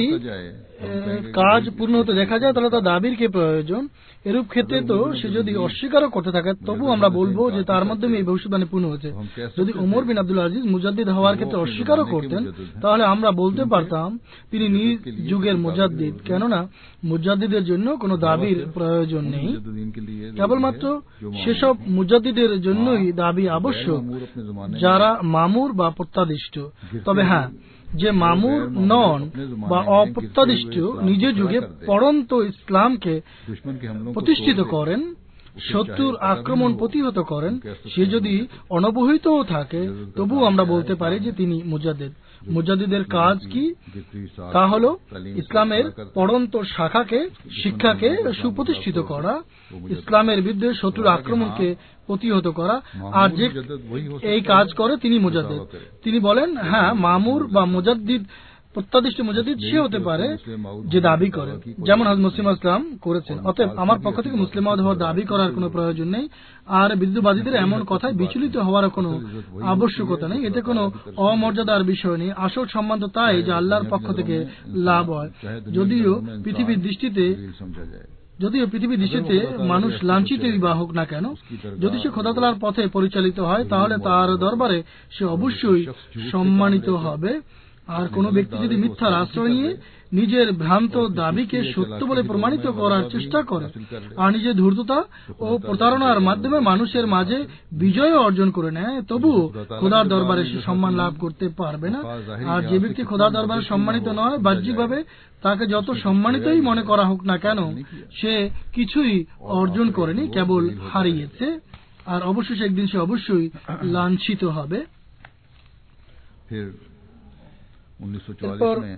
কাজ পূর্ণ হতে দেখা যায় তাহলে তার দাবির কি প্রয়োজন? এরূপ ক্ষেত্রে তো সে যদি অস্বীকারও করতে থাকে তবু আমরা বলবো যে তার মাধ্যমে এই ভবিষ্যৎবাণী পূর্ণ হয়েছে। যদি ওমর বিন আব্দুল আজিজ মুজাদ্দিদ হওয়ার ক্ষেত্রে অস্বীকারও করতেন তাহলে আমরা বলতে পারতাম তিনি নিজ যুগের মুজাদ্দিদ, কেননা মুজাদ্দিদের জন্য কোনো দাবির প্রয়োজন নেই, কেবলমাত্র সেসব মুজাদ্দিদের জন্যই দাবি আবশ্যক যারা মামুর বা প্রত্যাদিষ্ট। তবে হ্যাঁ, যে মামুর নন বা অপ্রত্যাদিষ্ট নিজের যুগে পড়ন্ত ইসলামকে প্রতিষ্ঠিত করেন, শত্রুর আক্রমণ প্রতিহত করেন, সে যদি অনবহিতও থাকে তবু আমরা বলতে পারি যে তিনি মুজাদ্দিদ। মুজাদ্দিদের কাজ কি? তা হল ইসলামের পড়ন্ত শাখাকে শিক্ষাকে সুপ্রতিষ্ঠিত করা, ইসলামের বিরুদ্ধে শত্রুর আক্রমণকে প্রতিহত করা, আর যে এই কাজ করে তিনি মুজাদ্দিদ। তিনি বলেন হ্যাঁ, মামুর বা মুজাদ্দিদ প্রত্যাদিষ্ট মুজাদ্দিদ সে হতে পারে যে দাবি করে, যেমন হযরত মসিহ মাউউদ ইসলাম করেছেন। অতএব আমার পক্ষ থেকে মুসলিম মাউউদ হওয়ার দাবি করার কোনো প্রয়োজন নেই, আর বিদ্রোহবাদীদের এমন কথায় বিচলিত হওয়ার কোনো আবশ্যকতা নেই। এতে কোনো অমর্যাদার বিষয় নেই। আসল সম্মান তো তাই যে আল্লাহর পক্ষ থেকে লাভ হয়। যদিও পৃথিবীর দৃষ্টিতে যদিও পৃথিবীর দৃষ্টিতে মানুষ লাঞ্ছিতই বা হোক না কেন, যদি সে খোদা তাআলার পথে পরিচালিত হয় তাহলে তার দরবারে সে অবশ্যই সম্মানিত হবে। আর কোনো ব্যক্তি যদি মিথ্যার আশ্রয় নিয়ে নিজের ভ্রান্ত দাবিকে সত্য বলে প্রমাণিত করার চেষ্টা করে আর নিজের ধূর্ততা ও প্রতারণার মাধ্যমে মানুষের মাঝে বিজয় অর্জন করে নেয়, তবুও খোদার দরবারে সে সম্মান লাভ করতে পারবে না। আর যে ব্যক্তি খোদার দরবারে সম্মানিত নয়, বাহ্যিকভাবে তাকে যত সম্মানিতই মনে করা হোক না কেন, সে কিছুই অর্জন করেনি, কেবল হারিয়েছে। আর অবশ্যই একদিন সে অবশ্যই লাঞ্ছিত হবে। उन्नीस सौ चौवालीस में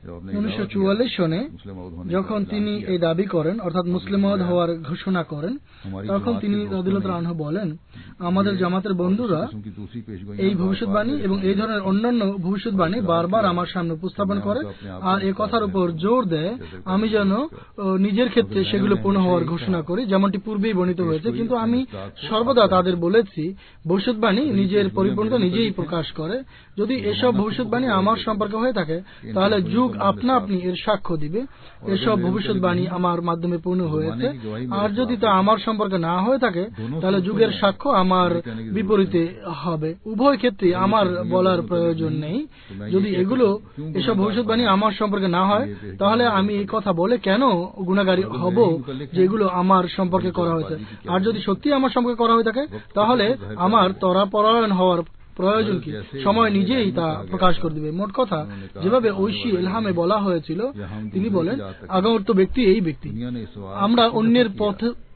উনিশশো চুয়াল্লিশ সনে যখন তিনি এই দাবি করেন অর্থাৎ মুসলিম হওয়ার ঘোষণা করেন, তখন তিনি রাদিয়াল্লাহু তাআলা আনহু বলেন, আমাদের জামাতের বন্ধুরা এই ভবিষ্যৎবাণী এবং এই ধরনের অন্যান্য ভবিষ্যৎবাণী বারবার আমার সামনে উপস্থাপন করে আর এ কথার উপর জোর দেয় আমি যেন নিজের ক্ষেত্রে সেগুলো পূর্ণ হওয়ার ঘোষণা করি, যেমনটি পূর্বেই বর্ণিত হয়েছে। কিন্তু আমি সর্বদা তাদের বলেছি, ভবিষ্যৎবাণী নিজের পরিপূর্ণতা নিজেই প্রকাশ করে। যদি এসব ভবিষ্যৎবাণী আমার সম্পর্কে হয়ে থাকে, তাহলে যুগ আপনা আপনি এর সাক্ষ্য দিবে এসব ভবিষ্যৎবাণী আমার মাধ্যমে পূর্ণ হয়েছে। আর যদি তা আমার সম্পর্কে না হয়ে থাকে, তাহলে যুগের সাক্ষ্য আমার বিপরীতে হবে। উভয় ক্ষেত্রে আমার বলার প্রয়োজন নেই। যদি এগুলো এসব ভবিষ্যৎবাণী আমার সম্পর্কে না হয়, তাহলে আমি এই কথা বলে কেন গুনাহগারী হব যে এগুলো আমার সম্পর্কে করা হয়েছে? আর যদি সত্যি আমার সম্পর্কে করা হয়ে থাকে, তাহলে আমার ত্বরাপরায়ণ হওয়ার প্রয়োজন কি? সময় নিজেই তা প্রকাশ করে দিবে। মোট কথা, যেভাবে ঐশী ইলহামে বলা হয়েছিল, তিনি বলেন, আগমর্ত ব্যক্তি এই ব্যক্তি। আমরা অন্যের পথ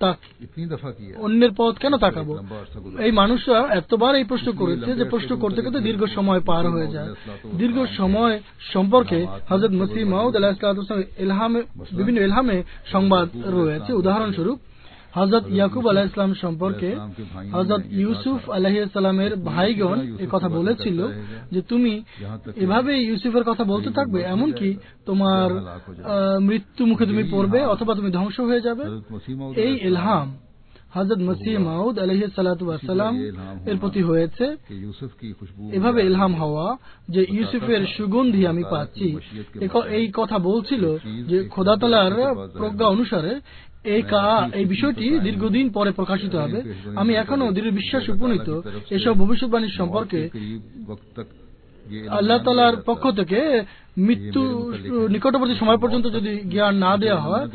অন্যের পথ কেন তাকাবো? এই মানুষরা এতবার এই প্রশ্ন করেছে যে প্রশ্ন করতে করতে দীর্ঘ সময় পার হয়ে যায়। দীর্ঘ সময় সম্পর্কে হযরত মসিহ মাউদ আলাইহিস সালাম ইলহামে বিভিন্ন ইলহামে সংবাদ রয়েছে। উদাহরণস্বরূপ, হযরত ইয়াকুব আলাইহিস সালাম সম্পর্কে হযরত ইউসুফ আলাইহিস সালামের ভাইগণ এই কথা বলেছিল যে তুমি এভাবে ইউসুফের কথা বলতে থাকবে, এমনকি তোমার মৃত্যু মুখে তুমি পড়বে অথবা তুমি ধ্বংস হয়ে যাবে। এই ইলহাম হযরত মসিহ মাউদ আলাইহিস সালাতু ওয়াস সালাম এর প্রতি হয়েছে। এভাবে ইলহাম হওয়া যে ইউসুফের সুগন্ধি আমি পাচ্ছি, এই কথা বলছিল যে খোদা তাআলার প্রজ্ঞা অনুসারে এই এই বিষয়টি দীর্ঘদিন পরে প্রকাশিত হবে। আমি এখনো দৃঢ় বিশ্বাস উপনীত এসব ভবিষ্যৎবাণীর সম্পর্কে আল্লাহ তাআলার পক্ষ থেকে মৃত্যু নিকটবর্তী সময় পর্যন্ত যদি জ্ঞান না দেওয়া হয়,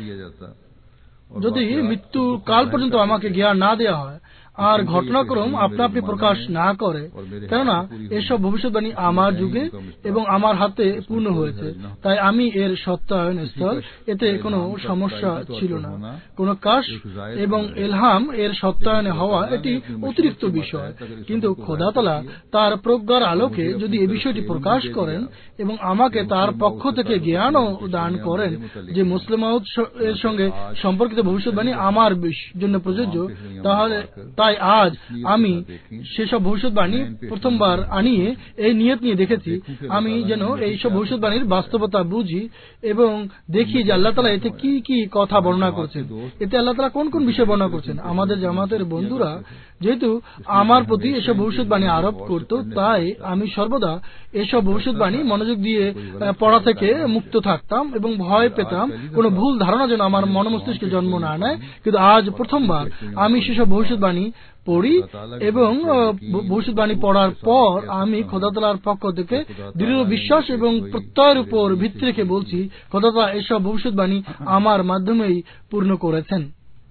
যদি মৃত্যু কাল পর্যন্ত আমাকে জ্ঞান না দেওয়া হয় আর ঘটনাক্রম আপনা আপনি প্রকাশ না করে, কেননা এসব ভবিষ্যৎবাণী আমার যুগে এবং আমার হাতে পূর্ণ হয়েছে, তাই আমি এর সত্যায়ন স্থল, এতে কোনো সমস্যা ছিল না। কোন কাশ এবং ইলহাম এর সত্যায়নে হওয়া এটি অতিরিক্ত বিষয়, কিন্তু খোদা তাআলা তার প্রজ্ঞার আলোকে যদি এই বিষয়টি প্রকাশ করেন এবং আমাকে তার পক্ষ থেকে জ্ঞানও দান করেন যে মুসলিম এর সঙ্গে সম্পর্কিত ভবিষ্যৎবাণী আমার জন্য প্রযোজ্য, তাহলে তাই আজ আমি সেসব ভবিষ্যৎবাণী প্রথমবার আনিয়ে এই নিয়ত নিয়ে দেখেছি আমি যেন এইসব ভবিষ্যৎবাণীর বাস্তবতা বুঝি এবং দেখি যে আল্লাহ তাআলা এতে কি কি কথা বর্ণনা করছেন, এতে আল্লাহ তাআলা কোন কোন বিষয় বর্ণনা করছেন। আমাদের জামাতের বন্ধুরা যেহেতু আমার প্রতি এসব ভবিষ্যৎবাণী আরোপ করত, তাই আমি সর্বদা এসব ভবিষ্যৎবাণী মনোযোগ দিয়ে পড়া থেকে মুক্ত থাকতাম এবং ভয় পেতাম কোন ভুল ধারণা যেন আমার মনমস্তিষ্কে জন্ম না নেয়। কিন্তু আজ প্রথমবার আমি সেসব ভবিষ্যৎবাণী পড়ি এবং ভবিষ্যৎবাণী পড়ার পর আমি খোদা তাআলার পক্ষ থেকে দৃঢ় বিশ্বাস এবং প্রত্যয়ের উপর ভিত্তি রেখে বলছি, খোদা তাআলা এসব ভবিষ্যৎবাণী আমার মাধ্যমেই পূর্ণ করেছেন।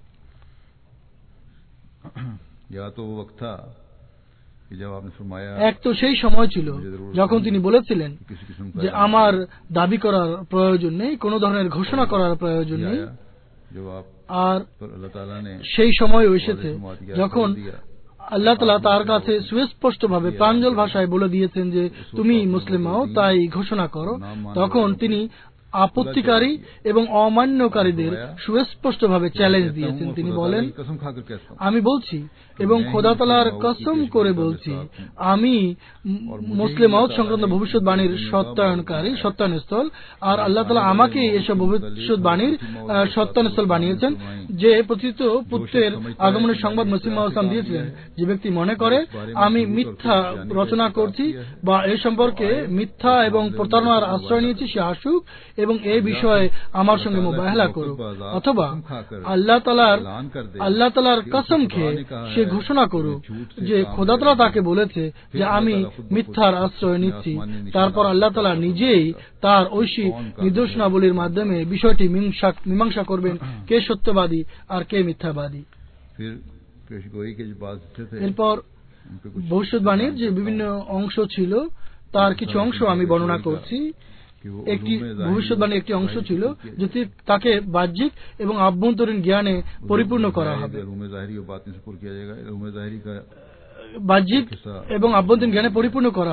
এক তো সেই সময় ছিল যখন তিনি বলেছিলেন যে আমার দাবি করার প্রয়োজন নেই, কোন ধরনের ঘোষণা করার প্রয়োজন নেই। আর সেই সময় এসেছে যখন আল্লাহ তাআলা তার কাছে সুস্পষ্ট ভাবে প্রাঞ্জল ভাষায় বলে দিয়েছেন যে তুমি মুসলিম হও, তাই ঘোষণা করো। তখন তিনি আপত্তিকারী এবং অমান্যকারীদের সুস্পষ্ট ভাবে চ্যালেঞ্জ দিয়েছেন। তিনি বলেন, আমি বলছি এবং খোদা তাআলার কসম করে বলছি, আমি মুসলিম হওয়া সংক্রান্ত ভবিষ্যৎবাণীর সত্যায়নকারী সত্যায়নস্থল, আর আল্লাহ তাআলা আমাকে এসব ভবিষ্যৎবাণীর সত্যায়নস্থল বানিয়েছেন। যে প্রকৃত পুত্রের আগমনের সংবাদ মসিহ মাউদ সাল্লাল্লাহু আলাইহি ওয়াসাল্লাম দিয়েছিলেন, যে ব্যক্তি মনে করে আমি মিথ্যা রচনা করছি বা এই সম্পর্কে মিথ্যা এবং প্রতারণার আশ্রয় নিয়েছি, সে আসুক এবং এই বিষয়ে আমার সঙ্গে মুবাহলা করুক, অথবা আল্লাহ তাআলার আল্লাহ তাআলার কসম খেয়ে সে ঘোষণা করুক যে খোদা তাআলা তাকে বলেছে যে আমি মিথ্যার আশ্রয় নিচ্ছি। তারপর আল্লাহ তাআলা নিজেই তার ঐশী নিদর্শনাবলীর মাধ্যমে বিষয়টি মীমাংসা করবেন কে সত্যবাদী আর কে মিথ্যাবাদী। এরপর ভবিষ্যৎবাণীর যে বিভিন্ন অংশ ছিল তার কিছু অংশ আমি বর্ণনা করছি। একটি ভবিষ্যৎবাণী একটি অংশ ছিল যেটি তাকে বাহ্যিক এবং আভ্যন্তরীণ জ্ঞানে পরিপূর্ণ করা হবে। বাহ্যিক এবং আভ্যন্তরীণ জ্ঞানে পরিপূর্ণ করা হবে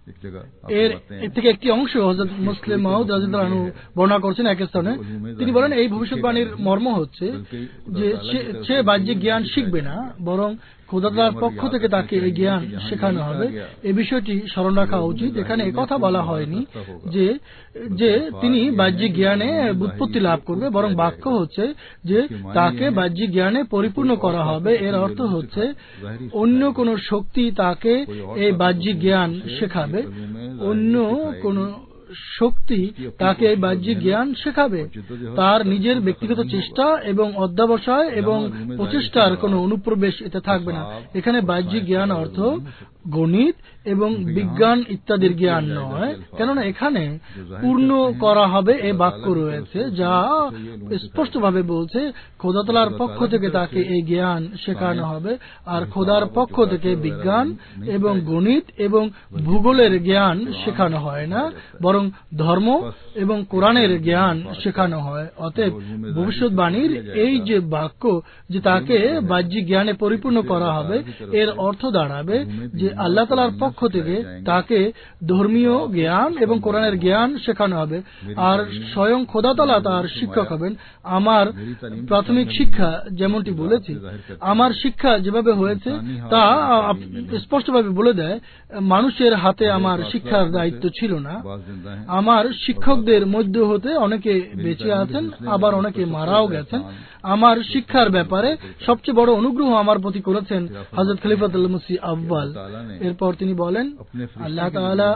এর থেকে একটি অংশ হযরত মুসলিম মাউদ রাদিয়াল্লাহু আনহু বর্ণনা করছেন এক স্থানে। তিনি বলেন এই ভবিষ্যৎবাণীর মর্ম হচ্ছে যে সে বাহ্যিক জ্ঞান শিখবে না, বরং খোদা তাআলার পক্ষ থেকে তাকে এই জ্ঞান শেখানো হবে। এই বিষয়টি স্মরণ রাখা উচিত। এখানে কথা বলা হয়নি যে যে তিনি বাহ্যিক জ্ঞানে উৎপত্তি লাভ করবে, বরং বাক্য হচ্ছে যে তাকে বাহ্যিক জ্ঞানে পরিপূর্ণ করা হবে। এর অর্থ হচ্ছে অন্য কোন শক্তি তাকে এই বাহ্যিক জ্ঞান শেখাবে, অন্য কোন শক্তি তাকে এই বাহ্যিক জ্ঞান শেখাবে। তার নিজের ব্যক্তিগত চেষ্টা এবং অধ্যবসায় এবং প্রচেষ্টার কোন অনুপ্রবেশ এতে থাকবে না। এখানে বাহ্যিক জ্ঞান অর্থ গণিত এবং বিজ্ঞান ইত্যাদির জ্ঞান নয়, কেননা এখানে পূর্ণ করা হবে এই বাক্য রয়েছে যা স্পষ্টভাবে বলছে খোদা তাআলার পক্ষ থেকে তাকে এই জ্ঞান শেখানো হবে। আর খোদার পক্ষ থেকে বিজ্ঞান এবং গণিত এবং ভূগোলের জ্ঞান শেখানো হয় না, বরং ধর্ম এবং কোরআনের জ্ঞান শেখানো হয়। অতএব ভবিষ্যৎবাণীর এই যে বাক্য যে তাকে বাহ্যিক জ্ঞানে পরিপূর্ণ করা হবে, এর অর্থ দাঁড়াবে যে আল্লাহ তাআলার পক্ষ থেকে তাকে ধর্মীয় জ্ঞান এবং কোরআনের জ্ঞান শেখানো হবে, আর স্বয়ং খোদা তাআলা তার শিক্ষক হবেন। আমার প্রাথমিক শিক্ষা যেমনটি বলেছি, আমার শিক্ষা যেভাবে হয়েছে তা স্পষ্টভাবে বলে দেয় মানুষের হাতে আমার শিক্ষার দায়িত্ব ছিল না। আমার শিক্ষকদের মধ্য হতে অনেকে বেঁচে আছেন, আবার অনেকে মারাও গেছেন। আমার শিক্ষার ব্যাপারে সবচেয়ে বড় অনুগ্রহ আমার প্রতি করেছেন হযরত খলিফাতুল মসিহ আউয়াল। এরপর তিনি বলেন আল্লাহ তাআলা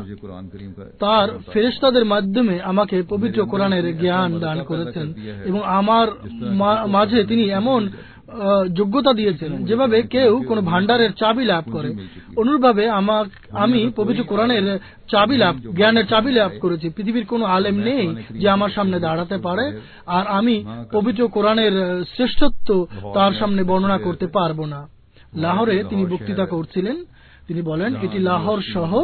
তার ফেরেশতাদের মাধ্যমে আমাকে পবিত্র কোরআনের জ্ঞান দান করেছেন এবং আমার মাঝে তিনি এমন যোগ্যতা দিয়েছেন যেভাবে কেউ কোন ভান্ডারের চাবি লাভ করে, অনুরূপভাবে আমি পবিত্র কোরআনের চাবি লাভ জ্ঞানের চাবি লাভ করেছি। পৃথিবীর কোন আলেম নেই যে আমার সামনে দাঁড়াতে পারে, আর আমি পবিত্র কোরআনের শ্রেষ্ঠত্ব তার সামনে বর্ণনা করতে পারবো না। লাহোরে তিনি বক্তৃতা করছিলেন। তিনি বলেন এটি লাহোর শহর,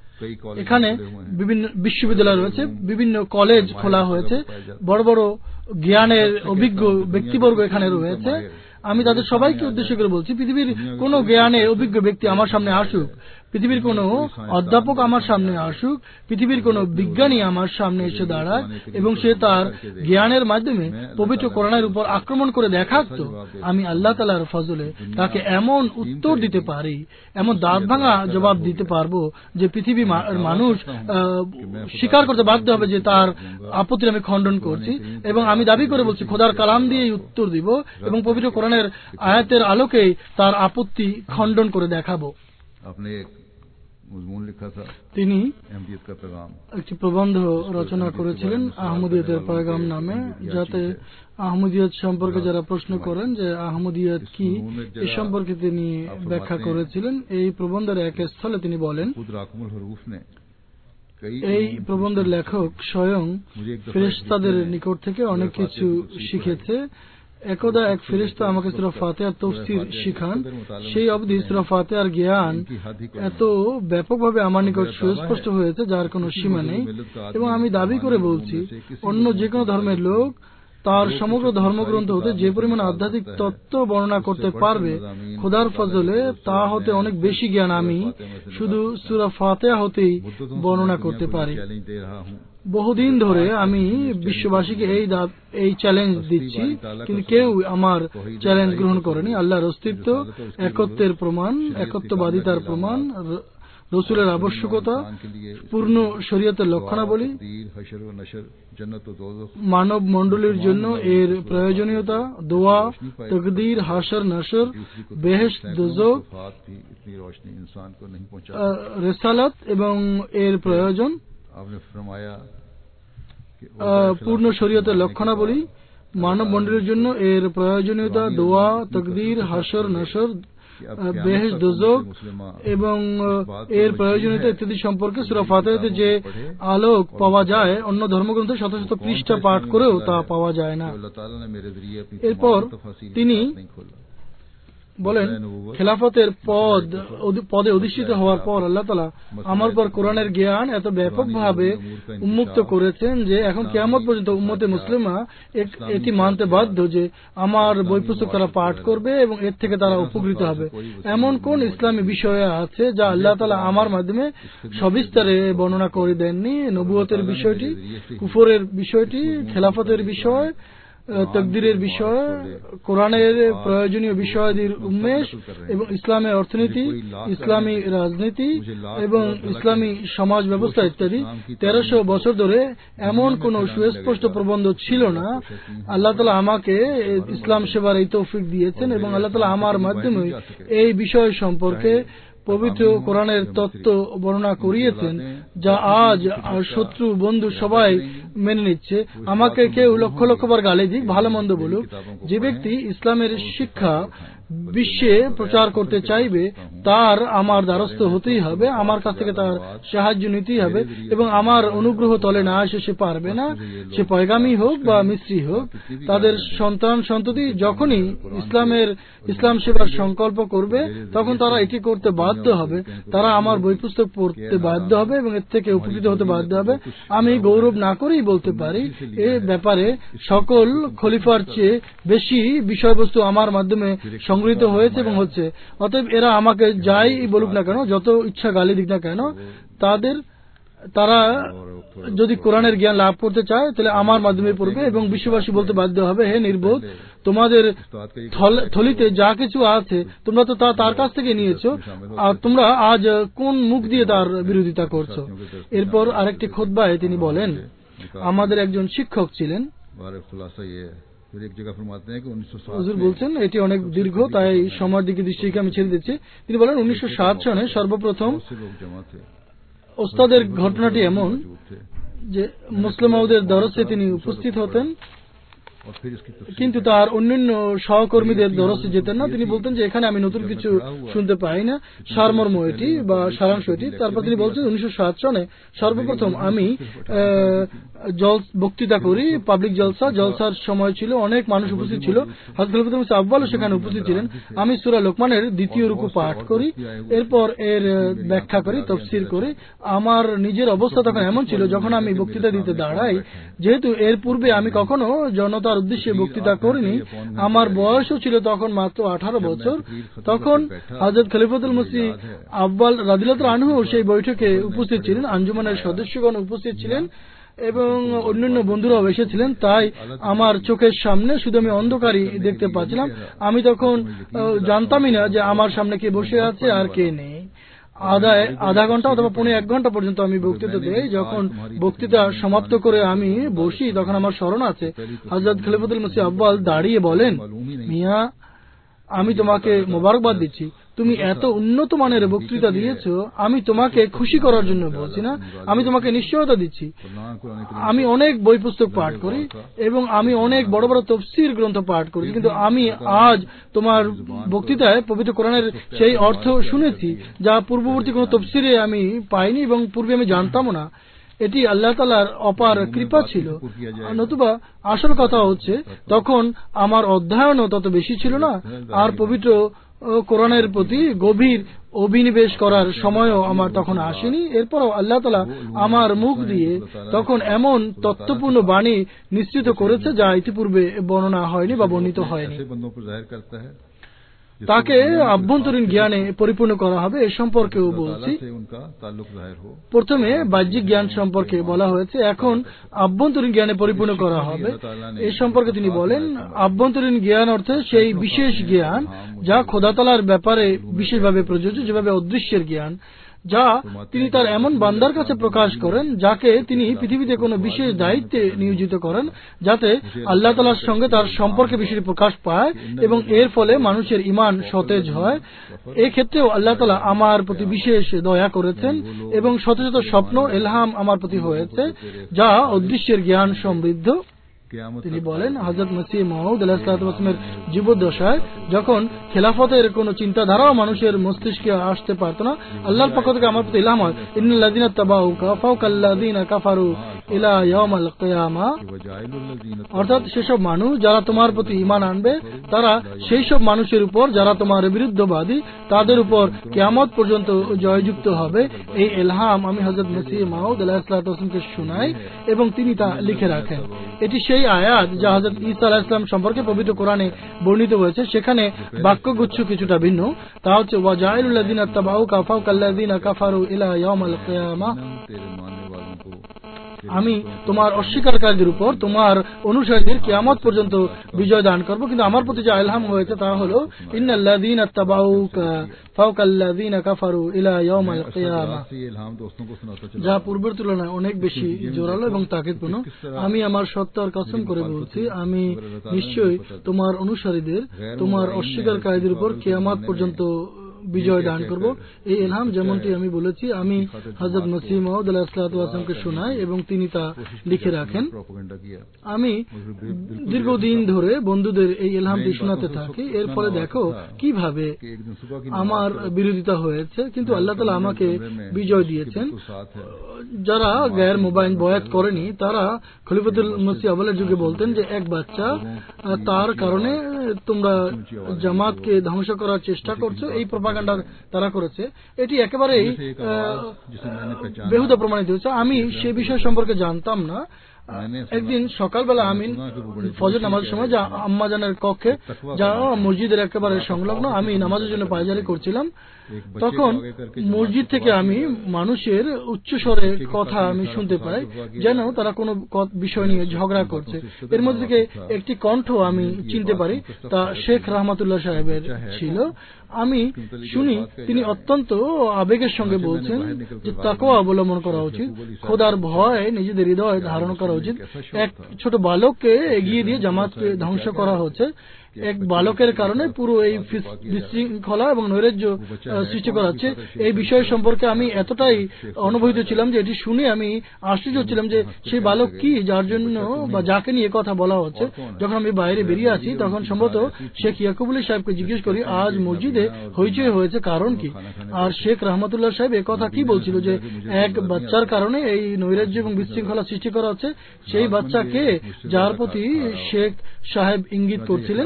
এখানে বিভিন্ন বিশ্ববিদ্যালয় রয়েছে, বিভিন্ন কলেজ খোলা হয়েছে, বড় বড় জ্ঞানের অভিজ্ঞ ব্যক্তিবর্গ এখানে রয়েছে। আমি তাদের সবাইকে উদ্দেশ্য করে বলছি, পৃথিবীর কোন জ্ঞানের অভিজ্ঞ ব্যক্তি আমার সামনে আসুক, পৃথিবীর কোন অধ্যাপক আমার সামনে আসুক, পৃথিবীর কোন বিজ্ঞানী আমার সামনে এসে দাঁড়াক এবং সে তার জ্ঞানের মাধ্যমে পবিত্র কোরআনের উপর আক্রমণ করে দেখাতো, আমি আল্লাহ তাআলার ফজলে তাকে এমন উত্তর দিতে পারি, এমন দাঁত ভাঙা জবাব দিতে পারবো যে পৃথিবী মানুষ স্বীকার করতে বাধ্য হবে যে তার আপত্তি আমি খণ্ডন করছি। এবং আমি দাবি করে বলছি খোদার কালাম দিয়ে উত্তর দিব এবং পবিত্র কোরআনের আয়াতের আলোকে তার আপত্তি খণ্ডন করে দেখাবো। তিনি একটি প্রবন্ধ রচনা করেছিলেন আহমদিয়তের পয়গাম নামে, যাতে আহমদিয়ত সম্পর্কে যারা প্রশ্ন করেন যে আহমদিয়ত কি, এ সম্পর্কে তিনি ব্যাখ্যা করেছিলেন। এই প্রবন্ধের এক স্থলে তিনি বলেন, এই প্রবন্ধের লেখক স্বয়ং ফেরেশতাদের নিকট থেকে অনেক কিছু শিখেছে। একদা এক ফেরেশতা আমাকে সূরা ফাতিহার তাফসীর শিখান, সেই অবধি সূরা ফাতিহার জ্ঞান এত ব্যাপকভাবে আমার নিকট সুস্পষ্ট হয়েছে যার কোনো সীমা নেই। এবং আমি দাবি করে বলছি অন্য যে কোনো ধর্মের লোক তার সমগ্র ধর্মগ্রন্থ হতে যে পরিমাণ আধ্যাত্মিক তত্ত্ব বর্ণনা করতে পারবে, খোদার ফজলে তা হতে অনেক বেশি জ্ঞান আমি শুধু সূরা ফাতিহা হতেই বর্ণনা করতে পারি। বহুদিন ধরে আমি বিশ্ববাসীকে এই এই চ্যালেঞ্জ দিচ্ছি, কিন্তু কেউ আমার চ্যালেঞ্জ গ্রহণ করেনি। আল্লাহর অস্তিত্ব, একত্বের প্রমাণ, একত্ববাদিতার প্রমাণ, রসুলের আবশ্যকতা, পূর্ণ শরীয়তের লক্ষণাবলী, মানব মণ্ডলীর জন্য এর প্রয়োজনীয়তা, দোয়া, তাকদীর, হাশর নাশর, বেহেশত দোজখ, রিসালাত এবং এর প্রয়োজন, পূর্ণ শরীয়তের লক্ষণাবলী, মানব মণ্ডলীর জন্য এর প্রয়োজনীয়তা, দোয়া, তাকদীর, হাশর নাশর, বেহেশত দোজখ এবং এর প্রয়োজনীয়তা ইত্যাদি সম্পর্কে সূরা ফাতিহাতে যে আলোক পাওয়া যায় অন্য ধর্মগ্রন্থে শত শত পৃষ্ঠা পাঠ করেও তা পাওয়া যায় না। এরপর তিনি বলেন খেলাফতের পদ পদে অধিষ্ঠিত হওয়ার পর আল্লাহ তাআলা আমার উপর কোরআনের জ্ঞান এত ব্যাপকভাবে উন্মুক্ত করেছেন যে এখন কিয়ামত পর্যন্ত উম্মতে মুসলিমা এটি মানতে বাধ্য যে আমার বই পুস্তক তারা পাঠ করবে এবং এর থেকে তারা উপকৃত হবে। এমন কোন ইসলামী বিষয় আছে যা আল্লাহ তাআলা আমার মাধ্যমে সবিস্তারে বর্ণনা করে দেননি? নবুয়তের বিষয়টি, কুফরের বিষয়টি, খেলাফতের বিষয়, তাকদীরের বিষয়, কোরআনের প্রয়োজনীয় বিষয়াদির উন্মেষ এবং ইসলামের অর্থনীতি, ইসলামী রাজনীতি এবং ইসলামী সমাজ ব্যবস্থা ইত্যাদি। তেরোশো বছর ধরে এমন কোন সুস্পষ্ট প্রবন্ধ ছিল না। আল্লাহ তাআলা আমাকে ইসলাম সেবার এই তৌফিক দিয়েছেন এবং আল্লাহ তাআলা আমার মাধ্যমে এই বিষয় সম্পর্কে পবিত্র কোরআনের তত্ত্ব বর্ণনা করিয়েছেন যা আজ শত্রু বন্ধু সবাই মেনে নিচ্ছে। আমাকে কেউ লক্ষ লক্ষবার গালি দিক, ভালো মন্দ বলুক, যে ব্যক্তি ইসলামের শিক্ষা বিশ্বে প্রচার করতে চাইবে তার আমার দ্বারস্থ হতেই হবে, আমার কাছ থেকে তার সাহায্য নিতেই হবে এবং আমার অনুগ্রহ তলে না এসে সে পারবে না। সে পয়গামী হোক বা মিস্ত্রি হোক, তাদের সন্তান সন্ততি যখনই ইসলামের ইসলাম সেবার সংকল্প করবে তখন তারা এটি করতে বাধ্য হবে, তারা আমার বই পুস্তক পড়তে বাধ্য হবে এবং এর থেকে উপকৃত হতে বাধ্য হবে। আমি গৌরব না করেই বলতে পারি এ ব্যাপারে সকল খলিফার চেয়ে বেশি বিষয়বস্তু আমার মাধ্যমে সংগৃহীত হয়েছে এবং হচ্ছে। অতএব এরা আমাকে যাই বলুক না কেন, যত ইচ্ছা গালি দিক না কেন, তাদের তারা যদি কোরআনের জ্ঞান লাভ করতে চায় তাহলে আমার মাধ্যমে পড়বে এবং বিশ্ববাসী বলতে বাধ্য হবে, হে নির্বোধ, তোমাদের থলিতে যা কিছু আছে তোমরা তো তা তার কাছ থেকে নিয়েছো, আর তোমরা আজ কোন মুখ দিয়ে তার বিরোধিতা করছো। এরপর আরেকটি খুতবায় তিনি বলেন, আমাদের একজন শিক্ষক ছিলেন, হুজুর বলছেন এটি অনেক দীর্ঘ তাই সময়ের দিকে দৃষ্টিকে আমি ছেড়ে দিচ্ছি। তিনি বলেন উনিশশো সাত সনে সর্বপ্রথম ওস্তাদের ঘটনাটি এমন যে মুসলিম মাউদের দরসে তিনি উপস্থিত হতেন কিন্তু তার অন্যান্য সহকর্মীদের দরসে যেতেন না। তিনি বলতেন যে এখানে আমি নতুন কিছু শুনতে পাই না, সারমর্ম এটি বা সারাংশ এটি। তারপর তিনি বলছেন উনিশশো সাত সনে সর্বপ্রথম আমি বক্তৃতা করি, পাবলিক জলসা, জলসার সময় ছিল, অনেক মানুষ উপস্থিত ছিল, হযরত খলিফাতুল মসিহ আউয়াল সেখানে উপস্থিত ছিলেন। আমি সূরা লোকমানের দ্বিতীয় রুকু পাঠ করি, এরপর এর ব্যাখ্যা করি, তাফসীর করি। আমার নিজের অবস্থা তখন এমন ছিল যখন আমি বক্তৃতা দিতে দাঁড়াই, যেহেতু এর পূর্বে আমি কখনো জনতার উদ্দেশ্যে বক্তৃতা করিনি, আমার বয়সও ছিল তখন মাত্র আঠারো বছর। তখন হযরত খলিফাতুল মসিহ আউয়াল রাদিয়াল্লাহু আনহু সেই বৈঠকে উপস্থিত ছিলেন, আঞ্জুমানের সদস্যগণ উপস্থিত ছিলেন এবং অন্যান্য বন্ধুরাও এসেছিলেন। তাই আমার চোখের সামনে শুধু আমি অন্ধকারই দেখতে পাচ্ছিলাম। আমি তখন জানতামই না যে আমার সামনে কে বসে আছে আর কে নেই। আধা আধা ঘন্টা অথবা পৌনে এক ঘন্টা পর্যন্ত আমি বক্তৃতা দেই। যখন বক্তৃতা সমাপ্ত করে আমি বসি তখন আমার স্মরণ আছে হযরত খলিফাতুল মসিহ আউয়াল দাঁড়িয়ে বলেন, মিয়া, আমি তোমাকে মোবারকবাদ দিচ্ছি, তুমি এত উন্নত মানের বক্তৃতা দিয়েছো। আমি তোমাকে খুশি করার জন্য বলছি না, আমি তোমাকে নিশ্চয়তা দিচ্ছি। আমি অনেক বই পুস্তক পাঠ করি এবং আমি অনেক বড় বড় তাফসীর গ্রন্থ পাঠ করি, কিন্তু আমি আজ তোমার বক্তৃতায় পবিত্র কোরআনের সেই অর্থ শুনেছি যা পূর্ববর্তী কোন তাফসীরে আমি পাইনি এবং পূর্বে আমি জানতামও না। এটি আল্লাহ তাআলার অপার কৃপা ছিল। নতুবা আসল কথা হচ্ছে তখন আমার অধ্যয়নও তত বেশি ছিল না, আর পবিত্র কোরআনের প্রতি গভীর অভিনিবেশ করার সময়ও আমার তখন আসেনি। এরপরও আল্লাহ তাআলা আমার মুখ দিয়ে তখন এমন তত্ত্বপূর্ণ বাণী নিশ্চিত করেছে যা ইতিপূর্বে বর্ণনা হয়নি বা বর্ণিত হয়নি। তাকে আভ্যন্তরীণ জ্ঞানে পরিপূর্ণ করা হবে এ সম্পর্কেও বলছি। প্রথমে বাহ্যিক জ্ঞান সম্পর্কে বলা হয়েছে, এখন আভ্যন্তরীণ জ্ঞানে পরিপূর্ণ করা হবে এ সম্পর্কে তিনি বলেন, আভ্যন্তরীণ জ্ঞান অর্থে সেই বিশেষ জ্ঞান যা খোদা তাআলার ব্যাপারে বিশেষভাবে প্রযোজ্য, যেভাবে অদৃশ্যের জ্ঞান যা তিনি তার এমন বান্দার কাছে প্রকাশ করেন যাকে তিনি পৃথিবীতে কোনো বিশেষ দায়িত্বে নিয়োজিত করেন, যাতে আল্লাহ তাআলার সঙ্গে তার সম্পর্কে বিষয়টি প্রকাশ পায় এবং এর ফলে মানুষের ঈমান সতেজ হয়। এই ক্ষেত্রেও আল্লাহ তাআলা আমার প্রতি বিশেষ দয়া করেছেন এবং শত শত স্বপ্ন ইলহাম আমার প্রতি হয়েছে যা অদৃশ্যের জ্ঞান সমৃদ্ধ। তিনি বলেন, হযরত মসিহ মাউদ আলাইহিস সালামের জীবদ্দশায় যখন খেলাফতের কোন চিন্তাধারাও মানুষের মস্তিষ্কে আসতে পারত না, আল্লাহর পক্ষ থেকে আমার প্রতি ইলহাম হয়, ইন্নাল্লাযীনা তাবাউকা ফাওকাল্লাযীনা কাফারু ইলা ইয়াউমিল কিয়ামা, অর্থাৎ সেসব মানুষ যারা তোমার প্রতি ঈমান আনবে তারা সেই সব মানুষের উপর যারা তোমার বিরুদ্ধবাদী তাদের উপর কিয়ামত পর্যন্ত জয়যুক্ত হবে। এই ইলহাম আমি হযরত মসিহ মাউদ আলাইহিস সালামকে শোনাই এবং তিনি তা লিখে রাখেন। এটি সেই আয়াত যা হযরত ঈসা আলাইহিস সালাম সম্পর্কে পবিত্র কোরআনে বর্ণিত হয়েছে। সেখানে বাক্যগুচ্ছ কিছুটা ভিন্ন। তা হচ্ছে ওয়াজাইলুল লাযিনা তাবাউকা ফাওকাল্লাযিনা কাফারু ইলা ইয়াউমিল কিয়ামা, আমি তোমার অস্বীকারীদের উপর তোমার অনুসারীদের কিয়ামত পর্যন্ত বিজয় দান করব। কিন্তু আমার প্রতি যে ইলহাম হয়েছে তা হলো ইন্নাল্লাযিনা তাবাউকা ফাওকাল্লাযিনা কাফারু ইলা ইয়াউমিল কিয়ামা, যা পূর্বের তুলনায় অনেক বেশি জোরালো এবং তাকিদপূর্ণ। আমি আমার সত্তার কসম করে বলছি, আমি নিশ্চয়ই তোমার অনুসারীদের তোমার অস্বীকারীদের উপর কিয়ামত পর্যন্ত বিজয় দান করব। এই ইলহাম যেমনটি আমি বলেছি আমি হযরত মসিহ মাউদ আলাইহিস সালামকে শোনাই এবং তিনি তা লিখে রাখেন। আমি দীর্ঘদিন ধরে বন্ধুদের এই ইলহামটি শোনাতে থাকি। এর ফলে দেখো কিভাবে আমার বিরোধিতা হয়েছে, কিন্তু আল্লাহ তাআলা আমাকে বিজয় দিয়েছেন। যারা গায়ের মোবাইল বয়াত করেনি তারা খলিফাতুল মসিহ আউয়ালের যুগে বলতেন যে এক বাচ্চা তার কারণে তোমরা জামাতকে ধ্বংস করার চেষ্টা করছো, এই প্রপাগান্ডা তারা করেছে। এটি একেবারেই বেহুদা প্রমাণিত হয়েছে। আমি সে বিষয় সম্পর্কে জানতাম না। একদিন সকালবেলা আমি ফজর নামাজের সময় যা আম্মাজানের কক্ষে যা মসজিদের একেবারে সংলগ্ন আমি নামাজের জন্য পায়চারি করছিলাম, তখন মসজিদ থেকে আমি মানুষের উচ্চস্বরে কথা আমি শুনতে পাই যেন তারা কোনো বিষয় নিয়ে ঝগড়া করছে। এর মধ্যে থেকে একটি কণ্ঠ আমি চিনতে পারি, তা শেখ রহমাতুল্লাহ সাহেবের ছিল। আমি শুনি তিনি অত্যন্ত আবেগের সঙ্গে বলছেন যে তাকওয়া অবলম্বন করা উচিত, খোদার ভয় নিজেদের হৃদয়ে ধারণ করা উচিত। এক ছোট বালককে এগিয়ে দিয়ে জামাতকে ধ্বংস করা হচ্ছে। এক বালকের কারণে পুরো এই বিশৃঙ্খলা এবং নৈরাজ্য সৃষ্টি করা হচ্ছে। এই বিষয় সম্পর্কে আমি এতটাই অনুভূত ছিলাম যে এটি শুনে আমি আশ্চর্য ছিলাম যে সেই বালক কি যার জন্য বা যাকে নিয়ে কথা বলা হচ্ছে। যখন আমি বাইরে বেরিয়ে আসি তখন সম্ভবত শেখ ইয়াকুব আলী সাহেবকে জিজ্ঞেস করি আজ মসজিদে হইচই হয়েছে কারণ কি, আর শেখ রহমতুল্লাহ সাহেব এ কথা কি বলছিল যে এক বাচ্চার কারণে এই নৈরাজ্য এবং বিশৃঙ্খলা সৃষ্টি করা হচ্ছে। সেই বাচ্চাকে যার প্রতি শেখ সাহেব ইঙ্গিত করছিলেন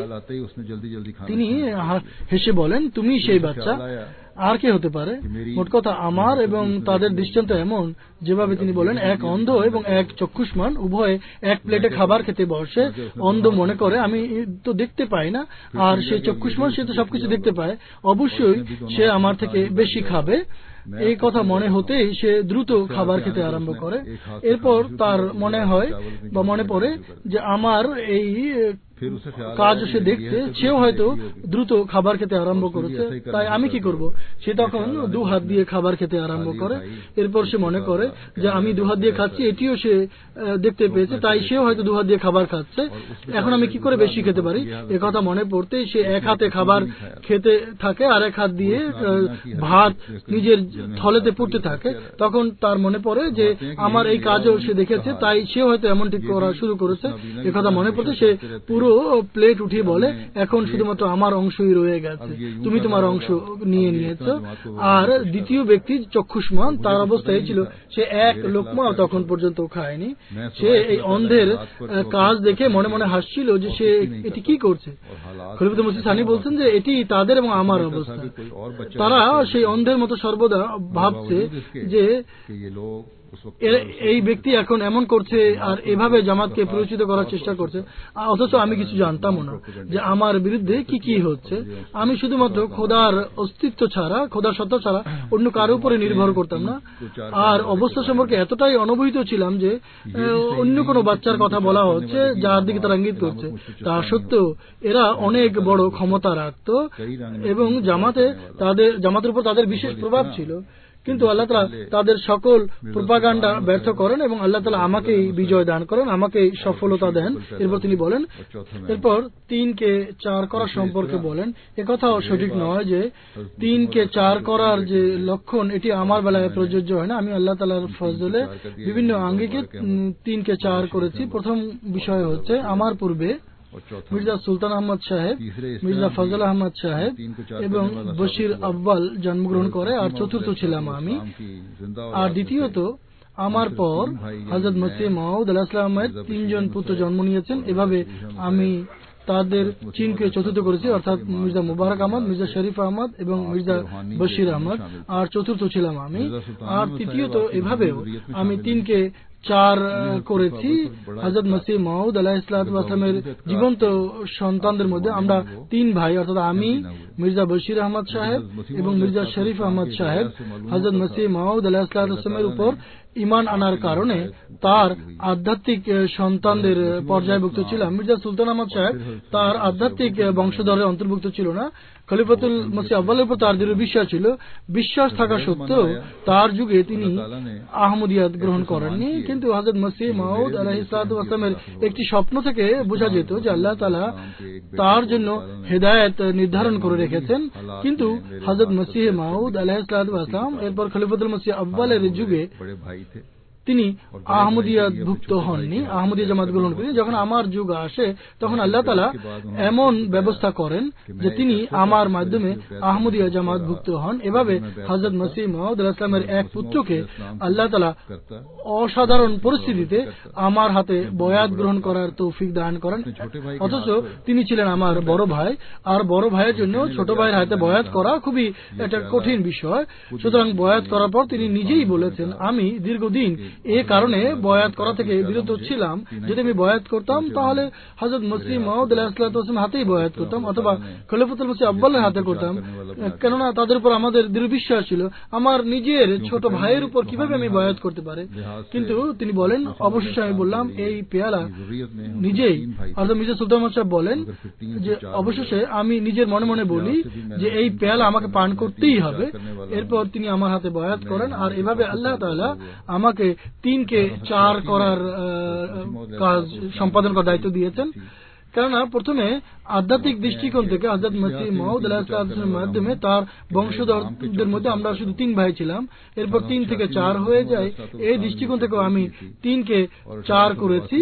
তিনি হেসে বলেন তুমি সেই বাচ্চা, আর কে হতে পারে। মোট কথা আমার এবং তাদের দৃষ্টান্ত এমন যেভাবে তিনি বলেন এক অন্ধ এবং এক চক্ষুষ্মান উভয়ে এক প্লেটে খাবার খেতে বসে। অন্ধ মনে করে আমি তো দেখতে পাই না, আর সেই চক্ষুষ্মান সে তো সবকিছু দেখতে পায়, অবশ্যই সে আমার থেকে বেশি খাবে। এই কথা মনে হতেই সে দ্রুত খাবার খেতে আরম্ভ করে। এরপর তার মনে হয় বা মনে পড়ে যে আমার এই কাজ সে দেখছে, সেও হয়তো দ্রুত খাবার খেতে আরম্ভ করেছে, তাই আমি কি করব। সে তখন দু হাত দিয়ে খাবার খেতে আরম্ভ করে। এরপর সে মনে করে যে আমি দু হাত দিয়ে খাচ্ছি, এটিও সে দেখতে পেয়েছে, তাই সেও হয়তো দু হাত দিয়ে খাবার খাচ্ছে। এখন আমি কি করে বেশি খেতে পারি, এ কথা মনে পড়তেই সে এক হাতে খাবার খেতে থাকে আর এক হাত দিয়ে ভাত নিজের থলেতে পুড়তে থাকে। তখন তার মনে পড়ে যে আমার এই কাজও সে দেখেছে, তাই সেও হয়তো এমনটি করা শুরু করেছে। এ কথা মনে পড়তে সে পুরো প্লেট উঠিয়ে বলে এখন শুধুমাত্র আমার অংশই রয়ে গেছে, তুমি তোমার অংশ নিয়ে নিয়েছ। আর দ্বিতীয় ব্যক্তি চক্ষুষ্মান তার অবস্থা এই ছিল সে এক লোকমা তখন পর্যন্ত খায়নি। সে এই অন্ধের কাজ দেখে মনে মনে হাসছিল যে সে এটি কি করছে। খলিফাতুল মসিহ সানি বলছেন যে এটি তাদের এবং আমার অবস্থা। তারা সেই অন্ধের মতো সর্বদা ভাবছে যে এই ব্যক্তি এখন এমন করছে আর এভাবে জামাতকে পরিচিত করার চেষ্টা করছে, অথচ আমি কিছু জানতাম না যে আমার বিরুদ্ধে কি কি হচ্ছে। আমি শুধুমাত্র খোদার অস্তিত্ব ছাড়া, খোদার সত্তা ছাড়া অন্য কারো উপরে নির্ভর করতাম না। আর অবস্থা সম্পর্কে এতটাই অনুভূত ছিলাম যে অন্য কোনো বাচ্চার কথা বলা হচ্ছে যার দিকে তারা ইঙ্গিত করছে। তা সত্ত্বেও এরা অনেক বড় ক্ষমতা রাখত এবং জামাতে তাদের জামাতের উপর তাদের বিশেষ প্রভাব ছিল। কিন্তু আল্লাহ তাআলা তাদের সকল প্রোপাগান্ডা ব্যর্থ করেন এবং আল্লাহ তাআলা আমাকেই বিজয় দান করেন, আমাকেই সফলতা দেন। এরপর তিনি বলেন, এরপর তিনকে চার করা সম্পর্কে বলেন। একথাও সঠিক নয় যে তিনকে চার করার যে লক্ষণ এটি আমার বেলায় প্রযোজ্য হয় না। আমি আল্লাহ তাআলার ফজলে বিভিন্ন আঙ্গিকে তিনকে চার করেছি। প্রথম বিষয় হচ্ছে আমার পূর্বে মির্জা সুলতান আহমদ সাহেব, মির্জা ফজল আহমদ সাহেব এবং বশির আব্বাল জন্মগ্রহণ করে, আর চতুর্থ ছিলাম আমি। আর দ্বিতীয়ত আমার পর হযরত মসিহ মাউদ আলাইহিস সালামের তিনজন পুত্র জন্ম নিয়েছেন। এভাবে আমি তাদের চিনকে চতুর্থ করেছি, অর্থাৎ মির্জা মুবারক আহমদ, মির্জা শরীফ আহমদ এবং মির্জা বশির আহমদ, আর চতুর্থ ছিলাম আমি। আর তৃতীয়ত এভাবেও আমি তিনকে চার করেছি। হযরত মসিহ মাউদ আলাইহিস সালামের জীবন্ত সন্তানদের মধ্যে আমরা তিন ভাই, অর্থাৎ আমি, মির্জা বশির আহমদ সাহেব এবং মির্জা শরীফ আহমদ সাহেব হযরত মসিহ মাউদ আলাইহিস সালামের উপর ঈমান আনার কারণে তার আধ্যাত্মিক সন্তানদের পর্যায়ভুক্ত ছিলাম। মির্জা সুলতান আহমদ সাহেব তার আধ্যাত্মিক বংশধরের অন্তর্ভুক্ত ছিল না। খলিফাতুল মসিহ আউয়ালের উপর তার দৃঢ় বিশ্বাস ছিল। বিশ্বাস থাকা সত্ত্বেও তার যুগে তিনি আহমদিয়াত গ্রহণ করেননি। কিন্তু হযরত মসিহ মাউদ আলাইহিস সালামের একটি স্বপ্ন থেকে বোঝা যেত যে আল্লাহ তাআলা তার জন্য হেদায়েত নির্ধারণ করে রেখেছেন। কিন্তু হযরত মসিহ মাউদ আলাইহিস সালাম এরপর খলিফাতুল মসিহ আউয়ালের যুগে তিনি আহমদিয়াত ভুক্ত হননি, আহমদিয়া জামাত গ্রহণ করেন। যখন আমার যুগ আসে তখন আল্লাহ তাআলা এমন ব্যবস্থা করেন যে তিনি আমার মাধ্যমে আহমদিয়া জামাত ভুক্ত হন। এভাবে হযরত মসিহ মাউদ আলাইহিস সালামের এক পুত্রকে আল্লাহ তাআলা অসাধারণ পরিস্থিতিতে আমার হাতে বয়াত গ্রহণ করার তৌফিক দান করেন। অথচ তিনি ছিলেন আমার বড় ভাই, আর বড় ভাইয়ের জন্য ছোট ভাইয়ের হাতে বয়াত করা খুবই একটা কঠিন বিষয়। সুতরাং বয়াত করার পর তিনি নিজেই বলেছেন, আমি দীর্ঘদিন এ কারণে বয়াত করা থেকে বিরত ছিলাম। যদি আমি বয়াত করতাম তাহলে হযরত মসিহ মাউদ আলাইহিস সালাম হাতেই বয়াত করতাম অথবা খলিফাতুল মসিহ আউয়ালের হাতে করতাম, কেননা তাদের উপর আমাদের দৃঢ় বিশ্বাস ছিল। আমার নিজের ছোট ভাইয়ের উপর কিভাবে আমি বয়াত করতে পারি? কিন্তু তিনি বলেন, অবশেষে আমি বললাম এই পেয়ালা নিজেই, অর্থাৎ মির্জা সুলতান আহমদ সাহেব বলেন যে অবশেষে আমি নিজের মনে মনে বলি যে এই পেয়ালা আমাকে পান করতেই হবে। এরপর তিনি আমার হাতে বয়াত করেন, আর এভাবে আল্লাহ তাআলা আমাকে তিনকে চার করার কাজ সম্পাদন করার দায়িত্ব দিয়েছেন। কেননা প্রথমে আধ্যাত্মিক দৃষ্টিকোণ থেকে হযরত মসিহ মাউদ আলাইহিস সালামের মাধ্যমে তার বংশধরদের মধ্যে আমরা শুধু তিন ভাই ছিলাম, এরপর তিন থেকে চার হয়ে যায়। এই দৃষ্টিকোণ থেকে আমি তিনকে চার করেছি।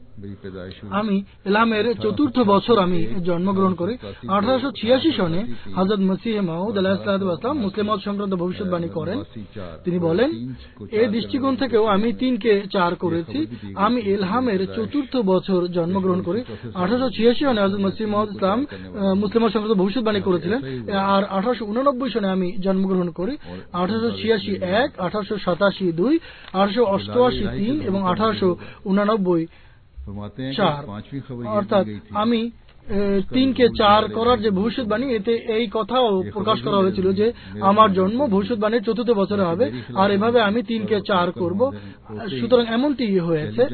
আমি ইসলামের চতুর্থ বছর আমি জন্মগ্রহণ করি। আঠারোশো ছিয়াশি সনে হযরত মসিহ মাউদ আলাইহিস সালাম মুসলিমত সংক্রান্ত ভবিষ্যৎবাণী করেন। তিনি বলেন, এই দৃষ্টিকোণ থেকেও আমি তিনকে চার করেছি। আমি ইলহামের চতুর্থ বছর জন্মগ্রহণ করি। আঠারোশো ছিয়াশি সনে হযরত মসিহ মাউদ ইসলাম মুসলিমত সংক্রান্ত ভবিষ্যৎবাণী করেছিলেন, আর আঠারোশো উননব্বই সনে আমি জন্মগ্রহণ করি। আঠারোশো ছিয়াশি এক, আঠারোশো সাতাশি দুই, আঠারোশো অষ্টআশি তিন এবং আঠারোশো উনানব্বই চার। অর্থাৎ আমি তিনকে চার করার যে ভবিষ্যৎবাণী, এতে এই কথাও প্রকাশ করা হয়েছিল যে আমার জন্ম ভবিষ্যৎবাণীর চতুর্থ বছরে হবে, আর এভাবে আমি তিনকে চার করব। সুতরাং এমনটি হয়েছে,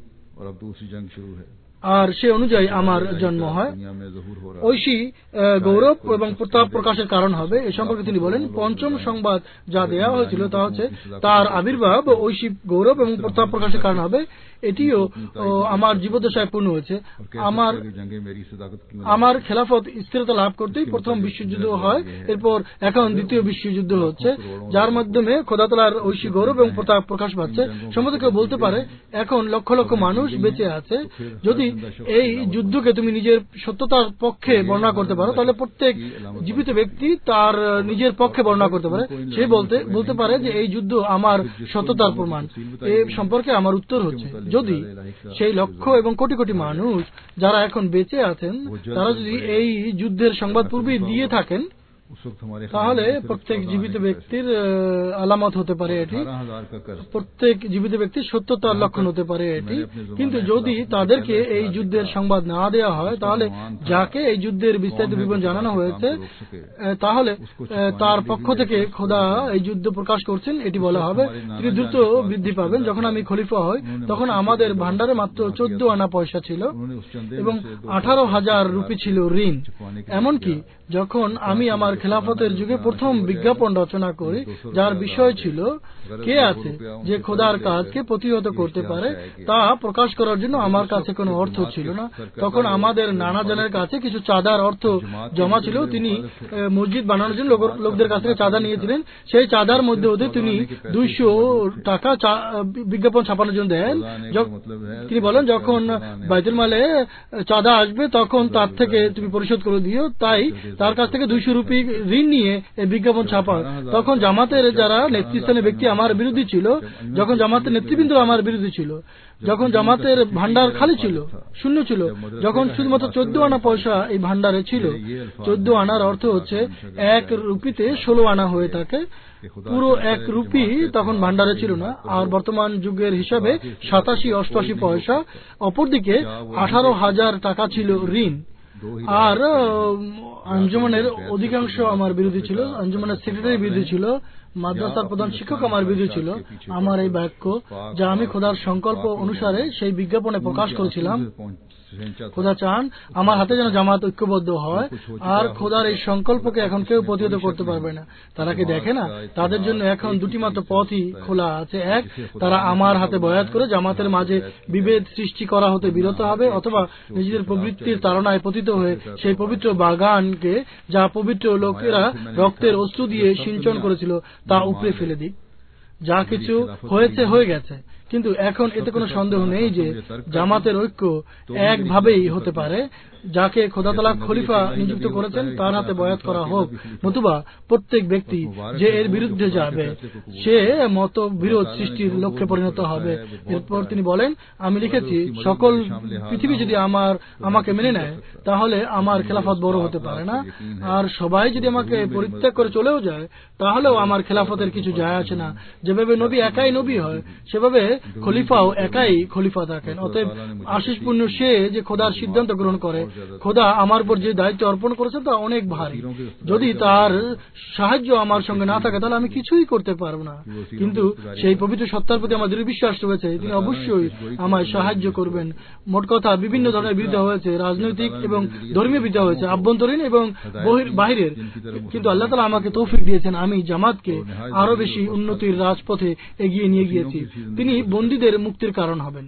আর সে অনুযায়ী আমার জন্ম হয়। ঐশী গৌরব এবং প্রতাপ প্রকাশের কারণ হবে এ সম্পর্কে তিনি বলেন, পঞ্চম সংবাদ যা দেওয়া হয়েছিল তা হচ্ছে তার আবির্ভাব ঐশী গৌরব এবং প্রতাপ প্রকাশের কারণ হবে। এটিও আমার জীবদ্দশায় পূর্ণ হয়েছে। আমার আমার খেলাফত স্থিরতা লাভ করতেই প্রথম বিশ্বযুদ্ধ হয়, এরপর এখন দ্বিতীয় বিশ্বযুদ্ধ হচ্ছে, যার মাধ্যমে খোদা তাআলার ঐশী গৌরব এবং প্রতাপ প্রকাশ পাচ্ছে। সম্ভবত কেউ বলতে পারে এখন লক্ষ লক্ষ মানুষ বেঁচে আছে। যদি এই যুদ্ধকে তুমি নিজের সত্যতার পক্ষে বর্ণনা করতে পারো, তাহলে প্রত্যেক জীবিত ব্যক্তি তার নিজের পক্ষে বর্ণনা করতে পারে। সে বলতে বলতে পারে যে এই যুদ্ধ আমার সত্যতার প্রমাণ। এ সম্পর্কে আমার উত্তর হচ্ছে, যদি সেই লক্ষ এবং কোটি কোটি মানুষ যারা এখন বেঁচে আছেন তারা যদি এই যুদ্ধের সংবাদ পূর্বেই দিয়ে থাকেন, তাহলে প্রত্যেক জীবিত ব্যক্তির আলামত হতে পারে এটি, প্রত্যেক জীবিত ব্যক্তির সত্যতার লক্ষণ হতে পারে এটি। কিন্তু যদি তাদেরকে এই যুদ্ধের সংবাদ না দেওয়া হয়, তাহলে যাকে এই যুদ্ধের বিস্তারিত বিবরণ জানানো হয়েছে তাহলে তার পক্ষ থেকে খোদা এই যুদ্ধ প্রকাশ করছেন এটি বলা হবে। তিনি দ্রুত বৃদ্ধি পাবেন। যখন আমি খলিফা হই তখন আমাদের ভান্ডারে মাত্র চোদ্দ আনা পয়সা ছিল এবং আঠারো হাজার রুপি ছিল ঋণ। এমনকি যখন আমি আমার খেলাফতের যুগে প্রথম বিজ্ঞাপন রচনা করি, যার বিষয় ছিল কে আছে যে খোদার কাজকে প্রতিহত করতে পারে, তা প্রকাশ করার জন্য আমার কাছে কোনো অর্থ ছিল না। তখন আমাদের নানা জনের কাছে কিছু চাঁদার অর্থ জমা ছিল। তিনি মসজিদ বানানোর জন্য লোকদের কাছ থেকে চাঁদা নিয়েছিলেন। সেই চাঁদার মধ্যে ওদের তিনি দুইশো টাকা বিজ্ঞাপন ছাপানোর জন্য দেন। তিনি বলেন, যখন বাইতুল মালে চাঁদা আসবে তখন তার থেকে তুমি পরিশোধ করে দিও। তাই তার কাছ থেকে দুইশো রুপি ঋণ নিয়ে এই বিজ্ঞাপন ছাপা, তখন জামাতের যারা নেতৃস্থানীয় ব্যক্তি আমার বিরোধী ছিল, যখন জামাতের নেতৃবৃন্দ আমার বিরোধী ছিল, যখন জামাতের ভান্ডার খালি ছিল, শূন্য ছিল, যখন শুধুমাত্র চোদ্দ আনা পয়সা এই ভান্ডারে ছিল। চোদ্দ আনার অর্থ হচ্ছে এক রুপিতে ষোলো আনা হয়ে থাকে, পুরো এক রুপি তখন ভান্ডারে ছিল না। আর বর্তমান যুগের হিসাবে সাতাশি অষ্টআশি পয়সা। অপরদিকে আঠারো হাজার টাকা ছিল ঋণ। আর আঞ্জুমানের অধিকাংশ আমার বিরোধী ছিল, আঞ্জুমানের সেক্রেটারি বিরোধী ছিল, মাদ্রাসার প্রধান শিক্ষক আমার বিরোধী ছিল। আমার এই বাক্য যা আমি খোদার সংকল্প অনুসারে সেই বিজ্ঞাপনে প্রকাশ করেছিলাম, খোদা চান আমার হাতে যেন জামাত ঐক্যবদ্ধ হয়। আর খোদার এই সংকল্পকে এখন কেউ প্রতিহত করতে পারবে না। তারা কি দেখে না, তাদের জন্য এখন দুটি মাত্র পথই খোলা আছে। এক, তারা আমার হাতে বয়াত করে জামাতের মাঝে বিভেদ সৃষ্টি করা হতে বিরত হবে, অথবা নিজেদের প্রবৃত্তির তাড়নায় পতিত হয়ে সেই পবিত্র বাগানকে, যা পবিত্র লোকেরা রক্তের অশ্রু দিয়ে সিঞ্চন করেছিল, তা উপড়ে ফেলে দিক। যা কিছু হয়েছে হয়ে গেছে, কিন্তু এখন এতে কোনো সন্দেহ নেই যে জামাতের ঐক্য একভাবেই হতে পারে। যাকে খোদা তাআলা খলিফা নিযুক্ত করেছেন তার হাতে বয়াত করা হোক, নতুবা প্রত্যেক ব্যক্তি যে এর বিরুদ্ধে যাবে সে মতবিরোধ সৃষ্টির লক্ষ্যে পরিণত হবে। এরপর তিনি বলেন, আমি লিখেছি সকল পৃথিবী যদি আমার আমাকে মেনে নেয় তাহলে আমার খেলাফত বড় হতে পারে না, আর সবাই যদি আমাকে পরিত্যাগ করে চলেও যায় তাহলেও আমার খেলাফতের কিছু যায় আসে না। যেভাবে নবী একাই নবী হয় সেভাবে খলিফাও একাই খলিফা থাকেন। অতএব আশিসপূর্ণ সে যে খোদার সিদ্ধান্ত গ্রহণ করে। খোদা আমার উপর যে দায়িত্ব অর্পণ করেছেন তা অনেক ভারী। যদি তার সাহায্য আমার সঙ্গে না থাকে তাহলে আমি কিছুই করতে পারবো না, কিন্তু সেই পবিত্র সত্তার প্রতি আমাদের বিশ্বাস রয়েছে, তিনি অবশ্যই আমায় সাহায্য করবেন। মোট কথা বিভিন্ন ধরনের বিরোধিতা হয়েছে, রাজনৈতিক এবং ধর্মীয় বিরোধিতা হয়েছে, আভ্যন্তরীণ এবং বাহিরের, কিন্তু আল্লাহ তাআলা আমাকে তৌফিক দিয়েছেন। আমি জামাতকে আরো বেশি উন্নতির রাজপথে এগিয়ে নিয়ে গিয়েছি। তিনি বন্দীদের মুক্তির কারণ হবেন।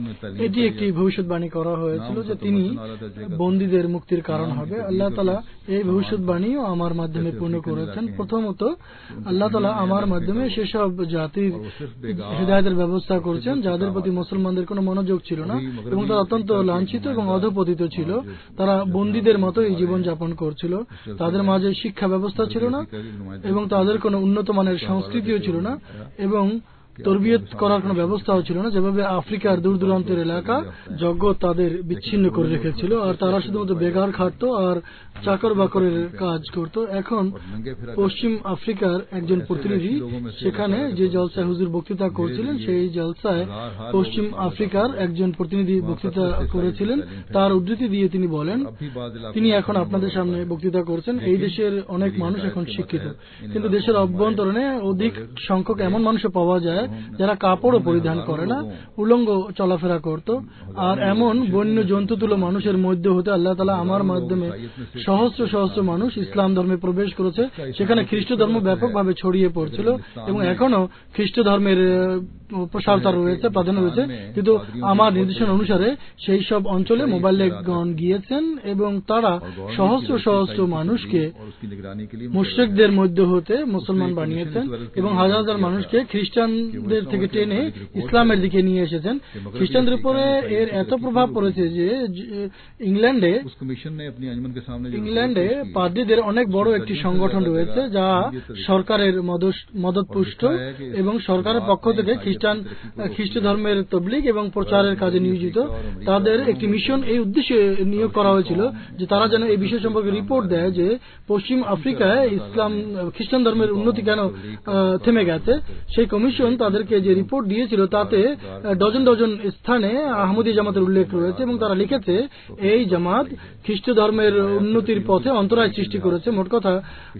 এটি একটি ভবিষ্যৎবাণী করা হয়েছিল যে তিনি বন্দীদের মুক্তির কারণ হবে। আল্লাহ তাআলা এই ভবিষ্যৎবাণীও আমার মাধ্যমে পূর্ণ করেছেন। প্রথমত আল্লাহ তাআলা আমার মাধ্যমে সেসব জাতির হিদায়াতের ব্যবস্থা করেছেন যাদের প্রতি মুসলমানদের কোনো মনোযোগ ছিল না এবং তারা অত্যন্ত লাঞ্ছিত এবং অধঃপতিত ছিল। তারা বন্দীদের মতো এই জীবন যাপন করছিল। তাদের মাঝে শিক্ষা ব্যবস্থা ছিল না এবং তাদের কোনো উন্নত মানের সংস্কৃতিও ছিল না এবং তরবিয়ত করার কোনো ব্যবস্থাও ছিল না। যেভাবে আফ্রিকার দূর দূরান্তের এলাকা জগৎ তাদের বিচ্ছিন্ন করে রেখেছিল, আর তারা শুধুমাত্র বেগার খাটতো আর চাকর বাকরের কাজ করত। এখন পশ্চিম আফ্রিকার একজন প্রতিনিধি সেখানে যে জলসায় হুজুর বক্তৃতা করছিলেন, সেই জলসায় পশ্চিম আফ্রিকার একজন প্রতিনিধি বক্তৃতা করেছিলেন। তার উদ্ধৃতি দিয়ে তিনি বলেন, তিনি এখন আপনাদের সামনে বক্তৃতা করছেন, এই দেশের অনেক মানুষ এখন শিক্ষিত, কিন্তু দেশের অভ্যন্তরণে অধিক সংখ্যক এমন মানুষও পাওয়া যায় যারা কাপড়ও পরিধান করে না, উলঙ্গ চলাফেরা করত। আর এমন বন্য জন্তু তুলো মানুষের মধ্যে হতে আল্লাহ তাআলা আমার মাধ্যমে সহস্র সহস্র মানুষ ইসলাম ধর্মে প্রবেশ করেছে। সেখানে খ্রিস্ট ধর্ম ব্যাপকভাবে ছড়িয়ে পড়ছিল এবং এখনো খ্রিস্ট ধর্মের প্রসারতা রয়েছে, প্রাধান্য রয়েছে, কিন্তু আমার নির্দেশনা অনুসারে সেই সব অঞ্চলে মোবাল্লেগগণ গিয়েছেন এবং তারা সহস্র সহস্র মানুষকে মুশরিকদের মধ্য হতে মুসলমান বানিয়েছেন এবং হাজার হাজার মানুষকে খ্রিস্টানদের থেকে টেনে ইসলামের দিকে নিয়ে এসেছেন। খ্রিস্টানদের উপরে এর এত প্রভাব পড়েছে যে ইংল্যান্ডে ইংল্যান্ডে পাদ্রীদের অনেক বড় একটি সংগঠন রয়েছে যা সরকারের মদতপুষ্ট এবং সরকারের পক্ষ থেকে খ্রিস্টান খ্রিস্ট ধর্মের তবলিগ এবং প্রচারের কাজে নিয়োজিত। তাদের একটি মিশন এই উদ্দেশ্যে নিয়োগ করা হয়েছিল যে তারা যেন এই বিষয় সম্পর্কে রিপোর্ট দেয় যে পশ্চিম আফ্রিকায় ইসলাম খ্রিস্টান ধর্মের উন্নতি কেন থেমে গেছে। সেই কমিশন তাদেরকে যে রিপোর্ট দিয়েছিল তাতে ডজন ডজন স্থানে আহমদী জামাতের উল্লেখ রয়েছে এবং তারা লিখেছে এই জামাত খ্রিস্ট ধর্মের উন্নতির পথে অন্তরায় সৃষ্টি করেছে। মোট কথা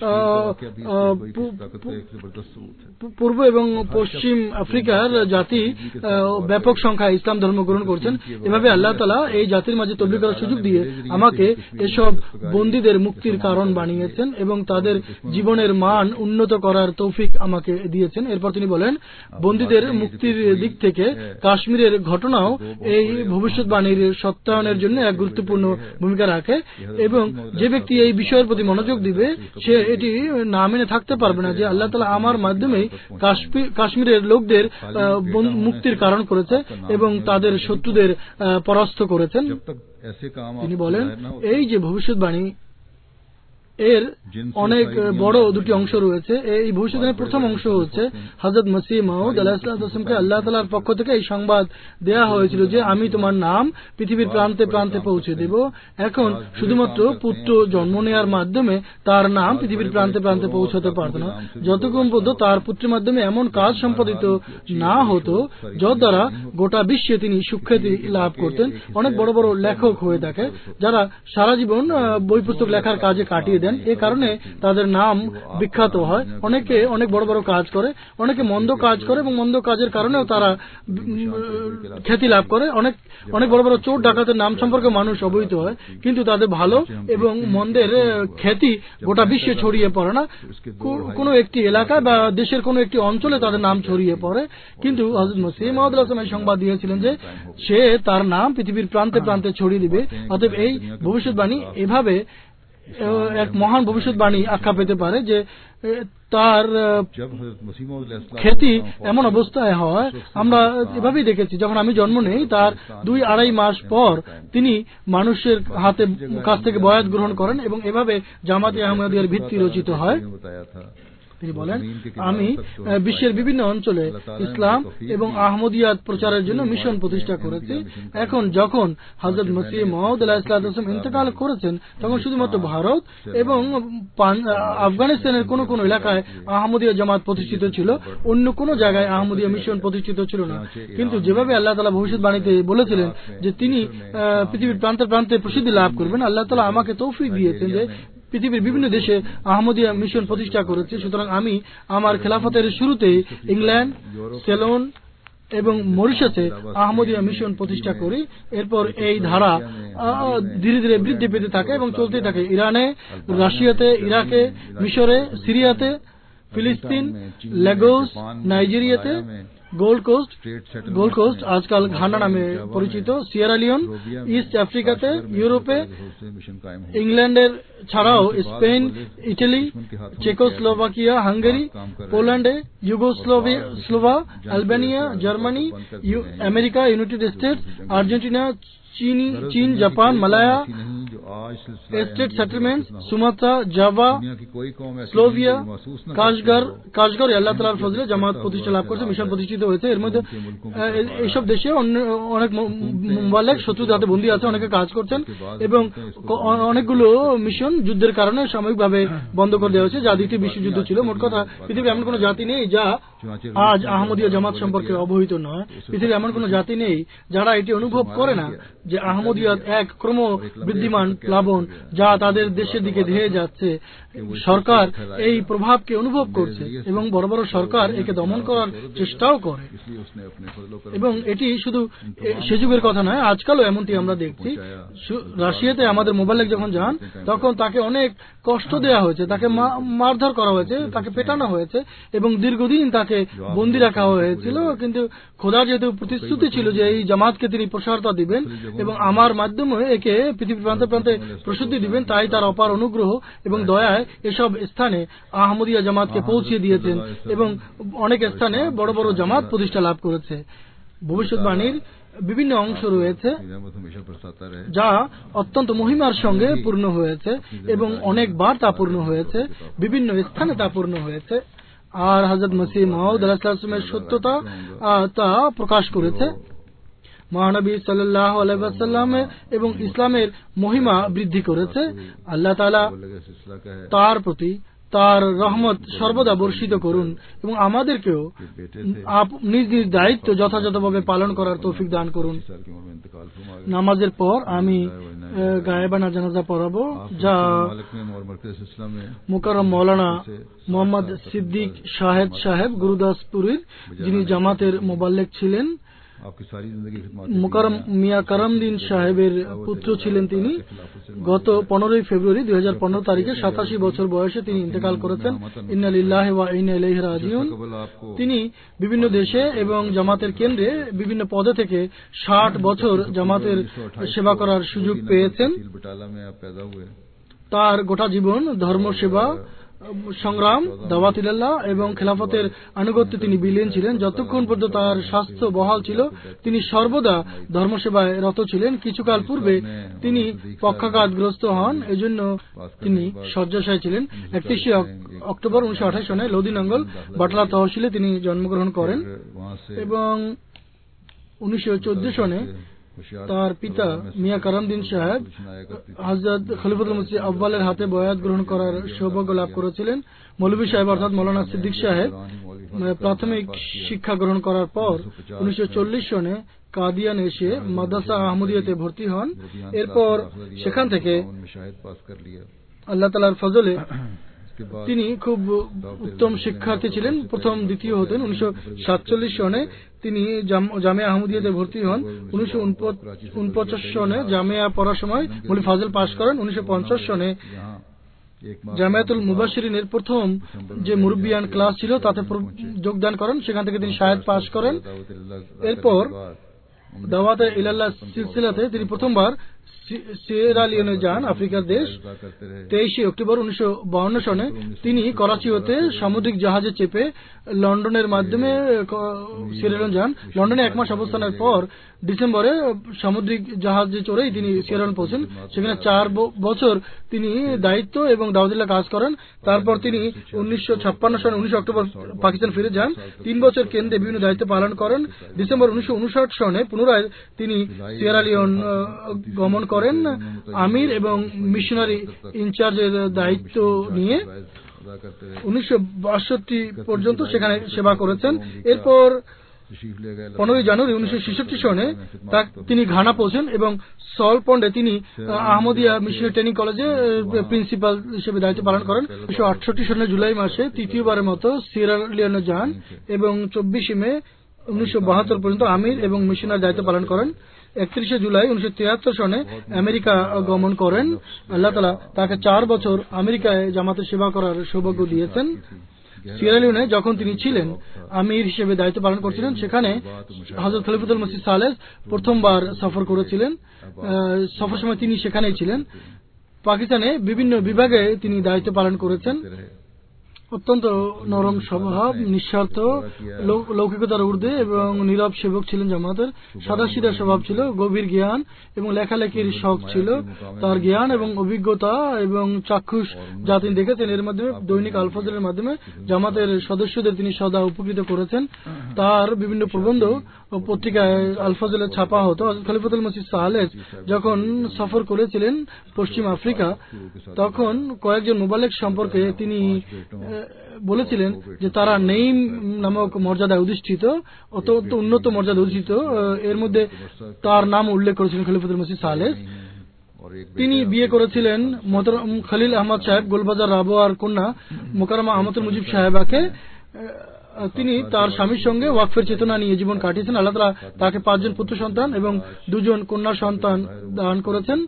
পূর্ব এবং পশ্চিম আফ্রিকার জাতি ব্যাপক সংখ্যায় ইসলাম ধর্ম গ্রহণ করছেন। এভাবে আল্লাহ তাআলা এই জাতির মাঝে তবলীগ করার সুযোগ দিয়ে আমাকে এসব বন্দীদের মুক্তির কারণ বানিয়েছেন এবং তাদের জীবনের মান উন্নত করার তৌফিক আমাকে দিয়েছেন। এরপর তিনি বলেন, বন্দীদের মুক্তির দিক থেকে কাশ্মীরের ঘটনাও এই ভবিষ্যৎবাণীর সত্যায়নের জন্য এক গুরুত্বপূর্ণ ভূমিকা রাখে এবং যে ব্যক্তি এই বিষয়ের প্রতি মনোযোগ দিবে সে এটি না মেনে থাকতে পারবে না যে আল্লাহ তাআলা আমার মাধ্যমে কাশ্মীরের লোকদের মুক্তির কারণ করেছে এবং তাদের শত্রুদের পরাস্ত করেছেন। তিনি বলেন, এই যে ভবিষ্যৎবাণী এর অনেক বড় দুটি অংশ রয়েছে। এই ভবিষ্যৎবাণীর প্রথম অংশ হচ্ছে হযরত মসিহ মাউদ আলাইহিসসালামকে আল্লাহ তাআলার পক্ষ থেকে এই সংবাদ দেয়া হয়েছিল যে আমি তোমার নাম পৃথিবীর প্রান্তে প্রান্তে পৌঁছে দেব। এখন শুধুমাত্র পুত্র জন্ম নেওয়ার মাধ্যমে তার নাম পৃথিবীর প্রান্তে প্রান্তে পৌঁছাতে পারত না, যতক্ষণ পর্যন্ত তার পুত্রের মাধ্যমে এমন কাজ সম্পাদিত না হতো যার দ্বারা গোটা বিশ্বে তিনি সুখ্যাতি লাভ করতেন। অনেক বড় বড় লেখক হয়ে থাকে যারা সারা জীবন বই পুস্তক লেখার কাজে কাটিয়ে দেন, এ কারণে তাদের নাম বিখ্যাত হয়। অনেকে অনেক বড় বড় কাজ করে, অনেকে মন্দ কাজ করে এবং মন্দ কাজের কারণেও তারা খ্যাতি লাভ করে। অনেক অনেক বড় বড় চোর ডাকাতের নাম সম্পর্কে মানুষ অবহিত হয়, কিন্তু তাদের ভালো এবং মন্দের খ্যাতি গোটা বিশ্বে ছড়িয়ে পড়ে না। কোনো একটি এলাকায় বা দেশের কোনো একটি অঞ্চলে তাদের নাম ছড়িয়ে পড়ে। কিন্তু হযরত মসিহ মাউদ আলাইহিস সালাম সংবাদ দিয়েছিলেন যে সে তার নাম পৃথিবীর প্রান্তে প্রান্তে ছড়িয়ে দিবে। অতএব এই ভবিষ্যৎবাণী এভাবে এক মহান ভবিষ্যৎবাণী আখ্যা পেতে পারে যে তার খ্যাতি এমন অবস্থায় হয়। আমরা এভাবেই দেখেছি, যখন আমি জন্ম নেই তার দুই আড়াই মাস পর তিনি মানুষের হাতে কাছ থেকে বয়াত গ্রহণ করেন এবং এভাবে জামাতে আহমদিয়ার ভিত্তি রচিত হয়। তিনি বলেন, আমি বিশ্বের বিভিন্ন অঞ্চলে ইসলাম এবং আহমদিয়াত প্রচারের জন্য মিশন প্রতিষ্ঠা করেছি। এখন যখন হযরত মসিহ মাউদ আলাইহিসসালাম ইন্তেকাল করেছেন তখন শুধুমাত্র ভারত এবং আফগানিস্তানের কোন কোন এলাকায় আহমদিয়া জামাত প্রতিষ্ঠিত ছিল, অন্য কোন জায়গায় আহমদিয়া মিশন প্রতিষ্ঠিত ছিল না। কিন্তু যেভাবে আল্লাহ তাআলা ভবিষ্যৎবাণীতে বলেছিলেন যে তিনি পৃথিবীর প্রান্তে প্রান্তে প্রসিদ্ধি লাভ করবেন, আল্লাহ তাআলা আমাকে তৌফিক দিয়েছেন যে পৃথিবীর বিভিন্ন দেশে আহমদিয়া মিশন প্রতিষ্ঠা করেছে। সুতরাং আমি আমার খেলাফতের শুরুতে ইংল্যান্ড, সেলন এবং মরিশাসে আহমদিয়া মিশন প্রতিষ্ঠা করি। এরপর এই ধারা ধীরে ধীরে বৃদ্ধি পেতে থাকে এবং চলতে থাকে। ইরানে, রাশিয়াতে, ইরাকে, মিশরে, সিরিয়াতে, ফিলিস্তিন, Legos, নাইজেরিয়াতে, gold coast gold coast আজকাল ঘানা নামে পরিচিত, সিয়েরা লিওন, ইস্ট আফ্রিকাতে, ইউরোপে, ইংল্যান্ডের ছাড়াও Spain, Italy, Czechoslovakia, Hungary, পোল্যান্ডে, ইউগোস্লোভা, Albania, Germany, America, United states, Argentina, চীন, Japan, মালয়া, estate settlement, Sumatra, Java, স্লোভিয়া, Kashgar Kashgar আল্লাহ তাআলার ফজলে জামাত প্রতিষ্ঠা লাভ করেছে, মিশন প্রতিষ্ঠিত হয়েছে। এর মধ্যে এইসব দেশে অনেক মুবাল্লিগ শত্রুদের হাতে বন্দী আছে, অনেকে কাজ করছেন এবং অনেকগুলো মিশন যুদ্ধের কারণে সাময়িকভাবে বন্ধ করে দেওয়া হয়েছে, যা দ্বিতীয় বিশ্বযুদ্ধ ছিল। মোট কথা, পৃথিবীর এমন কোন জাতি নেই যা আজ আহমদিয়া জামাত সম্পর্কে অবহিত নয়। পৃথিবীর এমন কোন জাতি নেই যারা এটি অনুভব করে না যে আহমদিয়াত এক ক্রম বৃদ্ধিমান প্লাবন যা তাদের দেশের দিকে ধেয়ে যাচ্ছে। সরকার এই প্রভাবকে অনুভব করছে এবং বড় বড় সরকার একে দমন করার চেষ্টাও করে। এবং এটি শুধু সে যুগের কথা নয়, আজকালও এমনটি আমরা দেখছি। রাশিয়াতে আমাদের মোবাইলে যখন যান তখন তাকে অনেক কষ্ট দেওয়া হয়েছে, তাকে মারধর করা হয়েছে, তাকে পেটানো হয়েছে এবং দীর্ঘদিন তাকে বন্দী রাখা হয়েছিল। কিন্তু খোদার যেহেতু প্রতিশ্রুতি ছিল যে এই জামাতকে তিনি প্রসারতা দিবেন এবং আমার মাধ্যমে একে পৃথিবীর প্রান্তে প্রান্তে প্রসিদ্ধি দিবেন, তাই তার অপার অনুগ্রহ এবং দয়ায় এসব স্থানে আহমদিয়া জামাতকে পৌঁছে দিয়েছেন এবং অনেক স্থানে বড় বড় জামাত প্রতিষ্ঠা লাভ করেছে। ভবিষ্যৎবাণীর বিভিন্ন অংশ রয়েছে যা অত্যন্ত মহিমার সঙ্গে পূর্ণ হয়েছে এবং অনেকবার তা পূর্ণ হয়েছে, বিভিন্ন স্থানে তা পূর্ণ হয়েছে। আর হযরত মসিহ মাউদ আলাইহিস সালামের সত্যতা তা প্রকাশ করেছে। মহানবী সাল্লাল্লাহু আলাইহি ওয়াসাল্লাম এবং ইসলামের মহিমা বৃদ্ধি করেছে। আল্লাহ তাআলা তার প্রতি তার রহমত সর্বদা বর্ষিত করুন এবং আমাদেরকেও নিজ নিজ দায়িত্ব যথাযথভাবে পালন করার তৌফিক দান করুন। নামাজের পর আমি গায়েবানা জানাজা পড়াবো, যা মুকাররম মাওলানা মোহাম্মদ সিদ্দিক শাহেদ সাহেব গুরুদাসপুরীর, যিনি জামাতের মুবাল্লিগ ছিলেন। মুকাররম মিয়া করমদ্দিন সাহেবের পুত্র ছিলেন তিনি। গত পনেরোই ফেব্রুয়ারি দুই হাজার পনেরো তারিখে সাতাশি বছর বয়সে তিনি ইন্তেকাল করেছেন। ইন্না লিল্লাহি ওয়া ইন্না ইলাইহি রাজিউন। তিনি বিভিন্ন দেশে এবং জামাতের কেন্দ্রে বিভিন্ন পদে থেকে ষাট বছর জামাতের সেবা করার সুযোগ পেয়েছেন। তার গোটা জীবন ধর্ম সেবা সংগ্রাম, দাওয়াত ইলাল্লাহ এবং খেলাফতের আনুগত্যে তিনি বিলীন ছিলেন। যতক্ষণ পর্যন্ত তার স্বাস্থ্য বহাল ছিল তিনি সর্বদা ধর্মসেবায় রত ছিলেন। কিছুকাল পূর্বে তিনি পক্ষাঘাতগ্রস্ত হন, এজন্য তিনি শয্যাশায়ী ছিলেন। একত্রিশে অক্টোবর উনিশশো আঠাশ সনে লোদিনঙ্গল বাটলা তহসিলে তিনি জন্মগ্রহণ করেন এবং উনিশশো চোদ্দ সনে তার পিতা মিয়া কারামদ্দিন সাহেব হযরত খলিফাতুল মসিহ আউয়ালের হাতে বয়াত গ্রহণ করার সৌভাগ্য লাভ করেছিলেন। মৌলভী সাহেব অর্থাৎ মৌলানা সিদ্দিক সাহেব প্রাথমিক শিক্ষা গ্রহণ করার পর উনিশশো চল্লিশ সনে কাদিয়ান এসে মাদ্রাসা আহমদিয়াতে ভর্তি হন। এরপর সেখান থেকে আল্লাহ তাআলার ফজলে তিনি খুব উত্তম শিক্ষার্থী ছিলেন, প্রথম দ্বিতীয় হতেন। উনিশশো সাতচল্লিশ সনে তিনি জামিয়া আহমদিয়াতে ভর্তি হন। উনিশশো উনপঞ্চাশ সনে জামিয়া পড়ার সময় মৌলভী ফাজল পাশ করেন। উনিশশো পঞ্চাশ সনে জামিয়াতুল মুবাশশিরিনের প্রথম যে মুরব্বিয়ান ক্লাস ছিল তাতে যোগদান করেন, সেখান থেকে তিনি শাহেদ পাশ করেন। এরপর দাওয়াতে ইলাল্লাহ সিলসিলাতে তিনি প্রথমবার সিয়েরা লিওনে যান, আফ্রিকার দেশ। তেইশে অক্টোবর উনিশশো বাউন্ন সনে তিনি করাচি হতে সামুদ্রিক জাহাজে চেপে লন্ডনের মাধ্যমে সিয়েরা লিওন যান। লন্ডনে এক মাস অবস্থানের পর ডিসেম্বরে সামুদ্রিক জাহাজে চড়েই তিনি সিয়েরা লিওন পৌঁছেন। সেখানে চার বছর তিনি দায়িত্ব এবং দাওয়াতিল্লাহ কাজ করেন। তারপর তিনি উনিশশো ছাপ্পান্ন সনে উনিশে অক্টোবর পাকিস্তান ফিরে যান। তিন বছর কেন্দ্রে বিভিন্ন দায়িত্ব পালন করেন। ডিসেম্বর উনিশশো উনষাট সনে পুনরায় তিনি সিয়েরা লিওন গমন করেন আমির এবং মিশনারি ইনচার্জের দায়িত্ব নিয়ে। উনিশশো বাষট্টি পর্যন্ত সেখানে সেবা করেছেন। এরপর পনেরোই জানুয়ারি উনিশশো ছেষট্টি সনে তিনি ঘানা পৌঁছেন এবং সলপন্ডে তিনি আহমদিয়া মিশনারি ট্রেনিং কলেজে প্রিন্সিপাল হিসেবে দায়িত্ব পালন করেন। উনিশশো আটষট্টি সনে জুলাই মাসে তৃতীয়বারের মতো সিয়েরা লিওনে যান এবং চব্বিশে মে উনিশশো বাহাত্তর পর্যন্ত আমির এবং মিশনারি দায়িত্ব পালন করেন। একত্রিশে জুলাই উনিশশো তিয়াত্তর সনে আমেরিকা গমন করেন। আল্লাহ তাআলা তাকে চার বছর আমেরিকায় জামাতের সেবা করার সৌভাগ্য দিয়েছেন। সিয়েরা লিওনে যখন তিনি ছিলেন আমির হিসেবে দায়িত্ব পালন করছিলেন, সেখানে হযরত খলিফাতুল মসিহ সালেহ প্রথমবার সফর করেছিলেন। সফর সময় তিনি সেখানেই ছিলেন। পাকিস্তানে বিভিন্ন বিভাগে তিনি দায়িত্ব পালন করেছেন। অত্যন্ত নরম স্বভাব, নিঃস্বার্থ, লৌকিকতার ঊর্ধ্বে এবং নীরব সেবক ছিলেন জামাতের। সাদাসিধা স্বভাব ছিল, গভীর জ্ঞান এবং লেখালেখির শখ ছিল। তার জ্ঞান এবং অভিজ্ঞতা এবং চাক্ষুষ যা তিনি দেখেছেন এর মাধ্যমে দৈনিক আল ফজলের মাধ্যমে জামাতের সদস্যদের তিনি সদা উপকৃত করেছেন। তার বিভিন্ন প্রবন্ধ পত্রিকায় আল ফজলে ছাপা হতো। খলিফাতুল মসিহ সালেহ যখন সফর করেছিলেন পশ্চিম আফ্রিকা, তখন কয়েকজন মুবাল্লিগ সম্পর্কে তিনি বলেছিলেন যে তারা নেইম নামক মর্যাদায় অধিষ্ঠিত, অত্যন্ত উন্নত মর্যাদা অধিষ্ঠিত। এর মধ্যে তার নাম উল্লেখ করেছিলেন খলিফাতুল মসিহ সালেহ। তিনি বিয়ে করেছিলেন মোহতরম খলিল আহমদ সাহেব গোলবাজার রাবোয়ার কন্যা মোকাররমা আহমদুল মুজিব সাহেবাকে। তিনি তার স্বামীর সঙ্গে ওয়াকফের চেতনা নিয়ে জীবন কাটিয়েছেন। আল্লাহ তাআলা তাকে পাঁচজন পুত্র সন্তান এবং দুজন কন্যা সন্তান দান করেছেন।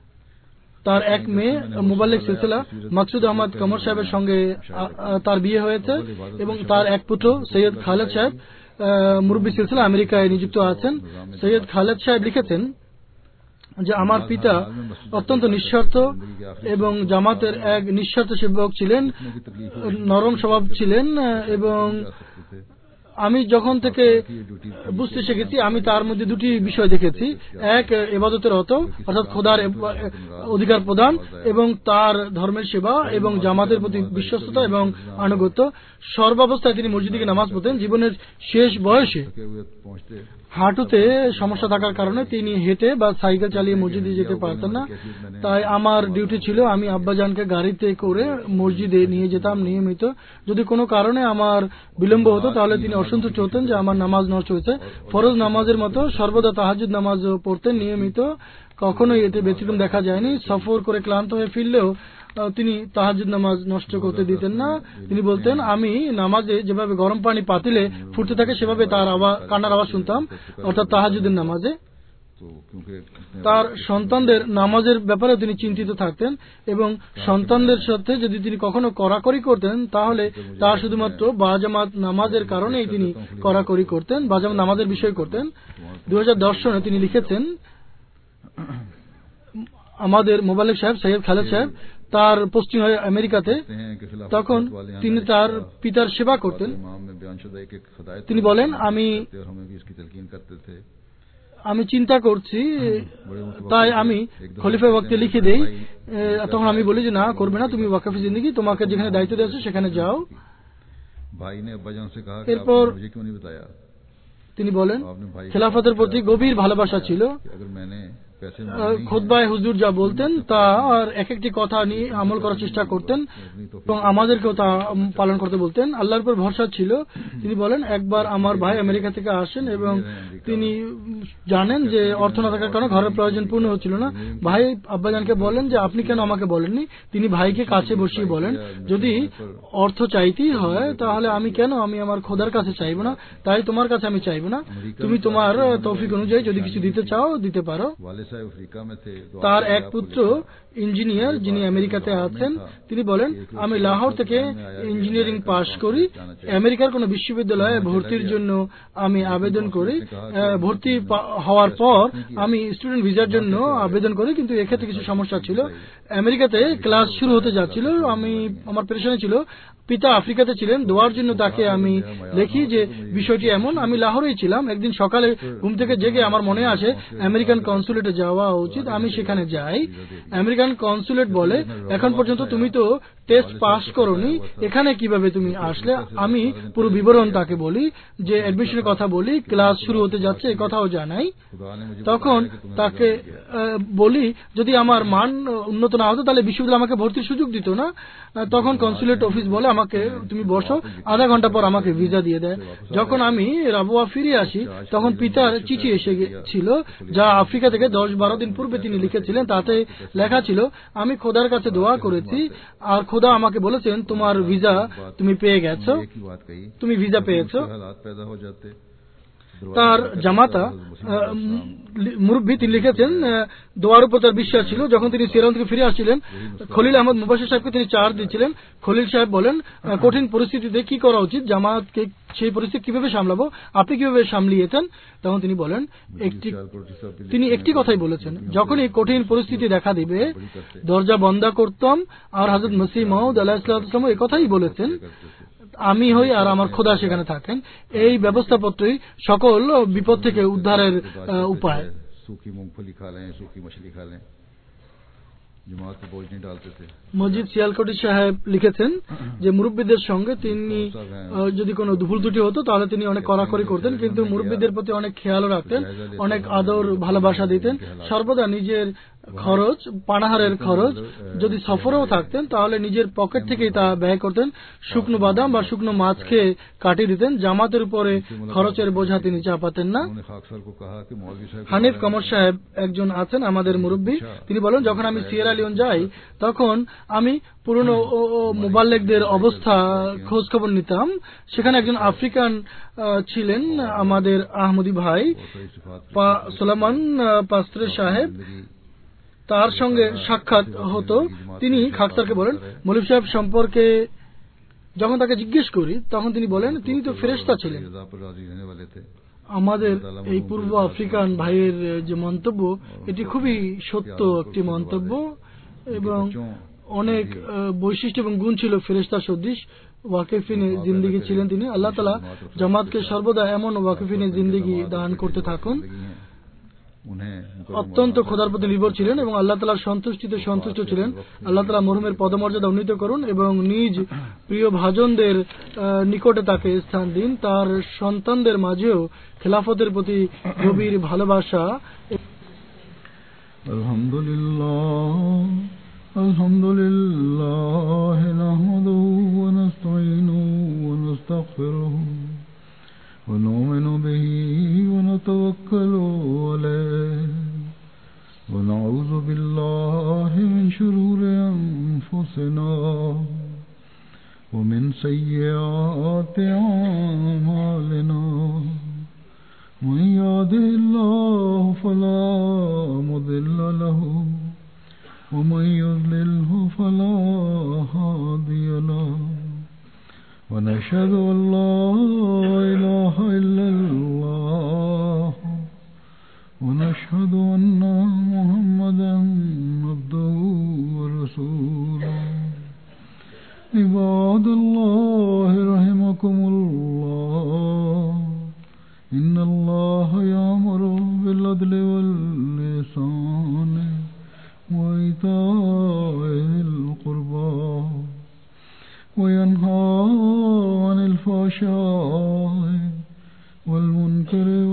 তার এক মেয়ে মুবাল্লিগ সিলসিলা মাকসুদ আহমদ কমর সাহেবের সঙ্গে তার বিয়ে হয়েছে এবং তার এক পুত্র সৈয়দ খালেদ সাহেব মুরব্বী সিলসিলা আমেরিকায় নিযুক্ত আছেন। সৈয়দ খালেদ সাহেব লিখেছেন যে আমার পিতা অত্যন্ত নিঃস্বার্থ এবং জামাতের এক নিঃস্বার্থ সেবক ছিলেন, নরম স্বভাব ছিলেন এবং আমি যখন থেকে বুঝতে শিখেছি আমি তার মধ্যে দুটি বিষয় দেখেছি। এক, ইবাদতের রত অর্থাৎ খোদার অধিকার প্রদান এবং তার ধর্মের সেবা এবং জামাতের প্রতি বিশ্বস্ততা এবং আনুগত্য। সর্বাবস্থায় তিনি মসজিদে নামাজ পড়তেন। জীবনের শেষ বয়সে হাঁটুতে সমস্যা থাকার কারণে তিনি হেঁটে বা সাইকেল চালিয়ে মসজিদে যেতে পারতেন না। তাই আমার ডিউটি ছিল আমি আব্বাজানকে গাড়িতে করে মসজিদে নিয়ে যেতাম নিয়মিত। যদি কোনো কারণে আমার বিলম্ব হতো তাহলে তিনি অসন্তুষ্ট হতেন যে আমার নামাজ নষ্ট হয়েছে। ফরজ নামাজের মতো সর্বদা তাহাজ্জুদ নামাজ পড়তেন নিয়মিত, কখনোই এতে ব্যতিক্রম দেখা যায়নি। সফর করে ক্লান্ত হয়ে ফিরলেও তিনি তাহাজ্জুদ নামাজ নষ্ট করতে দিতেন না। তিনি বলতেন আমি নামাজে যেভাবে গরম পানি পাতিলে ফুটতে থাকে সেভাবে তার আওয়াজ কান্নার আওয়াজ শুনতাম, অর্থাৎ তাহাজ্জুদের নামাজে। তার সন্তানদের নামাজের ব্যাপারে তিনি চিন্তিত থাকতেন এবং সন্তানদের সাথে যদি তিনি কখনো কড়াকড়ি করতেন তাহলে তা শুধুমাত্র বাজামাত নামাজের কারণেই তিনি কড়াকড়ি করতেন, বাজামাত নামাজের বিষয় করতেন। দুই হাজার দশ সনে তিনি লিখেছেন আমাদের মুবাল্লিগ সাহেব সৈয়দ খালেদ সাহেব তার পোস্টিং হয় আমেরিকাতে, তখন তিনি তার পিতার সেবা করতেন। তিনি বলেন, আমি আমি চিন্তা করছি, তাই আমি খলিফা ওয়াক্তে লিখে দেই। তখন আমি বলি যে না, করবে না, তুমি ওয়াকফে জিন্দেগি, তোমাকে যেখানে দায়িত্ব দেওয়া আছে সেখানে যাও। এরপর তিনি বলেন, খেলাফতের প্রতি গভীর ভালোবাসা ছিল। খুতবায় হুজুর যা বলতেন তা আর এক একটি কথা নিয়ে আমল করার চেষ্টা করতেন এবং আমাদেরকেও তা পালন করতে বলতেন। আল্লাহর উপর ভরসা ছিল। তিনি বলেন, একবার আমার ভাই আমেরিকা থেকে আসেন এবং তিনি জানেন যে অর্থ না থাকার কারণে ঘরের প্রয়োজন পূর্ণ হচ্ছিল না। ভাই আব্বাজানকে বলেন যে আপনি কেন আমাকে বলেননি? তিনি ভাইকে কাছে বসিয়ে বলেন, যদি অর্থ চাইতেই হয় তাহলে আমি কেন, আমি আমার খোদার কাছে চাইব না, তাই তোমার কাছে আমি চাইব না। তুমি তোমার তৌফিক অনুযায়ী যদি কিছু দিতে চাও দিতে পারো। তার এক পুত্র ইঞ্জিনিয়ার, যিনি আমেরিকাতে আছেন, তিনি বলেন, আমি লাহোর থেকে ইঞ্জিনিয়ারিং পাশ করি, আমেরিকার কোন বিশ্ববিদ্যালয়ে ভর্তির জন্য আমি আবেদন করি। ভর্তি হওয়ার পর আমি স্টুডেন্ট ভিসার জন্য আবেদন করি, কিন্তু এক্ষেত্রে কিছু সমস্যা ছিল। আমেরিকাতে ক্লাস শুরু হতে যাচ্ছিল, আমি আমার পেরেশানি ছিল। পিতা আফ্রিকাতে ছিলেন, দোয়ার জন্য তাকে আমি লিখি যে বিষয়টি এমন। আমি লাহোরেই ছিলাম। একদিন সকালে ঘুম থেকে জেগে আমার মনে আছে আমেরিকান কনসুলেটে যাওয়া উচিত। আমি সেখানে যাই। আমেরিকান কনসুলেট বলে, এখন পর্যন্ত তুমি তো টেস্ট পাস করোনি, এখানে কিভাবে তুমি আসলে? আমি পুরো বিবরণ তাকে বলি, যে অ্যাডমিশনের কথা বলি, ক্লাস শুরু হতে যাচ্ছে এই কথাও জানাই। তখন তাকে বলি, যদি আমার মান উন্নত না হতো তাহলে বিশ্ববিদ্যালয় আমাকে ভর্তির সুযোগ দিত না। তখন কনসুলেট অফিস বলে আমাকে, তুমি বসো, আধা ঘন্টা পর আমাকে ভিসা দিয়ে দেয়। যখন আমি রাবুয়া ফিরে আসি তখন পিতার চিঠি এসে ছিল, যা আফ্রিকা থেকে দশ বারো দিন পূর্বে তিনি লিখেছিলেন। তাতে লেখা ছিল, আমি খোদার কাছে দোয়া করেছি আর খোদা আমাকে বলেছেন তোমার ভিসা তুমি পেয়ে গেছো, তুমি ভিসা পেয়েছো। তার জামাতা মুরব্বী তিনি লিখেছেন, দোয়ার উপর তার বিশ্বাস ছিল। যখন তিনি সিরাম থেকে ফিরে আসছিলেন, খলিল আহমদ মুবাশির সাহেবকে তিনি চার দিচ্ছিলেন। খলিল সাহেব বলেন, কঠিন পরিস্থিতিতে কি করা উচিত, জামাতকে সেই পরিস্থিতি কিভাবে সামলাবো, আপনি কিভাবে সামলিয়েছেন? তখন তিনি বলেন, একটি তিনি একটি কথাই বলেছেন, যখনই কঠিন পরিস্থিতি দেখা দিবে দরজা বন্ধ করতাম। আর হযরত মসিহ মাউদ আলাইহিস সালাম এই কথাই বলেছেন, আমি হই আর আমার খোদা সেখানে থাকেন। এই ব্যবস্থাপত্রই সকল বিপদ থেকে উদ্ধারের উপায়। মসজিদ সিয়ালকোটি সাহেব লিখেছেন যে মুরব্বীদের সঙ্গে তিনি যদি কোনো ভুল ত্রুটি হতো তাহলে তিনি অনেক কড়াকড়ি করতেন, কিন্তু মুরব্বীদের প্রতি অনেক খেয়ালও রাখতেন, অনেক আদর ভালোবাসা দিতেন। সর্বদা নিজের খরচ, পানাহারের খরচ যদি সফরেও থাকতেন তাহলে নিজের পকেট থেকেই তা ব্যয় করতেন। শুকনো বাদাম বা শুকনো মাছ খেয়ে কাটিয়ে দিতেন। জামাতের উপরে খরচের বোঝা তিনি চাপাতেন না। হানিফ কমর সাহেব একজন আছেন আমাদের মুরব্বী, তিনি বলেন, যখন আমি সিয়েরা লিওন যাই তখন আমি পুরনো মুবাল্লেগদের অবস্থা খোঁজ খবর নিতাম। সেখানে একজন আফ্রিকান ছিলেন আমাদের আহমদি ভাই সোলামান পাস্ত্রে সাহেব, তার সঙ্গে সাক্ষাৎ হতো। তিনি খাকসারকে বলেন, মৌলভী সাহেব সম্পর্কে যখন তাকে জিজ্ঞেস করি তখন তিনি বলেন তিনি তো ফেরেশতা ছিলেন। আমাদের এই পূর্ব আফ্রিকান ভাইয়ের যে মন্তব্য, এটি খুবই সত্য একটি মন্তব্য এবং অনেক বৈশিষ্ট্য এবং গুণ ছিল ফেরেশতা সদৃশ। ওয়াকিফিনে জিন্দেগি ছিলেন তিনি। আল্লাহ তাআলা জামাতকে সর্বদা এমন ওয়াকিফিনে জিন্দেগি দান করতে থাকুন। অত্যন্ত খোদার প্রতি নির্ভর ছিলেন এবং আল্লাহ তাআলার সন্তুষ্টিতে সন্তুষ্ট ছিলেন। আল্লাহ তাআলা মরহুমের পদমর্যাদা উন্নীত করুন এবং নিজ প্রিয় ভাজনদের নিকটে তাকে স্থান দিন। তার সন্তানদের মাঝেও খেলাফতের প্রতি গভীর ভালোবাসা। আলহামদুলিল্লাহ আলহামদুলিল্লাহ নাহমাদুহু ওয়া নাস্তাঈনুহু ওয়া নাস্তাগফিরুহু ونؤمن به ونتوكل عليه ونعوذ بالله من شرور أنفسنا ومن سيئات أعمالنا من يهده الله فلا مضل له ومن يضلله فلا هادي له ونشهد أن لا إله إلا الله ونشهد أن محمدا عبده ورسوله إن الله يأمر بالعدل والإحسان وإيتاء ذي القربى وينهى عن الفحشاء والمنكر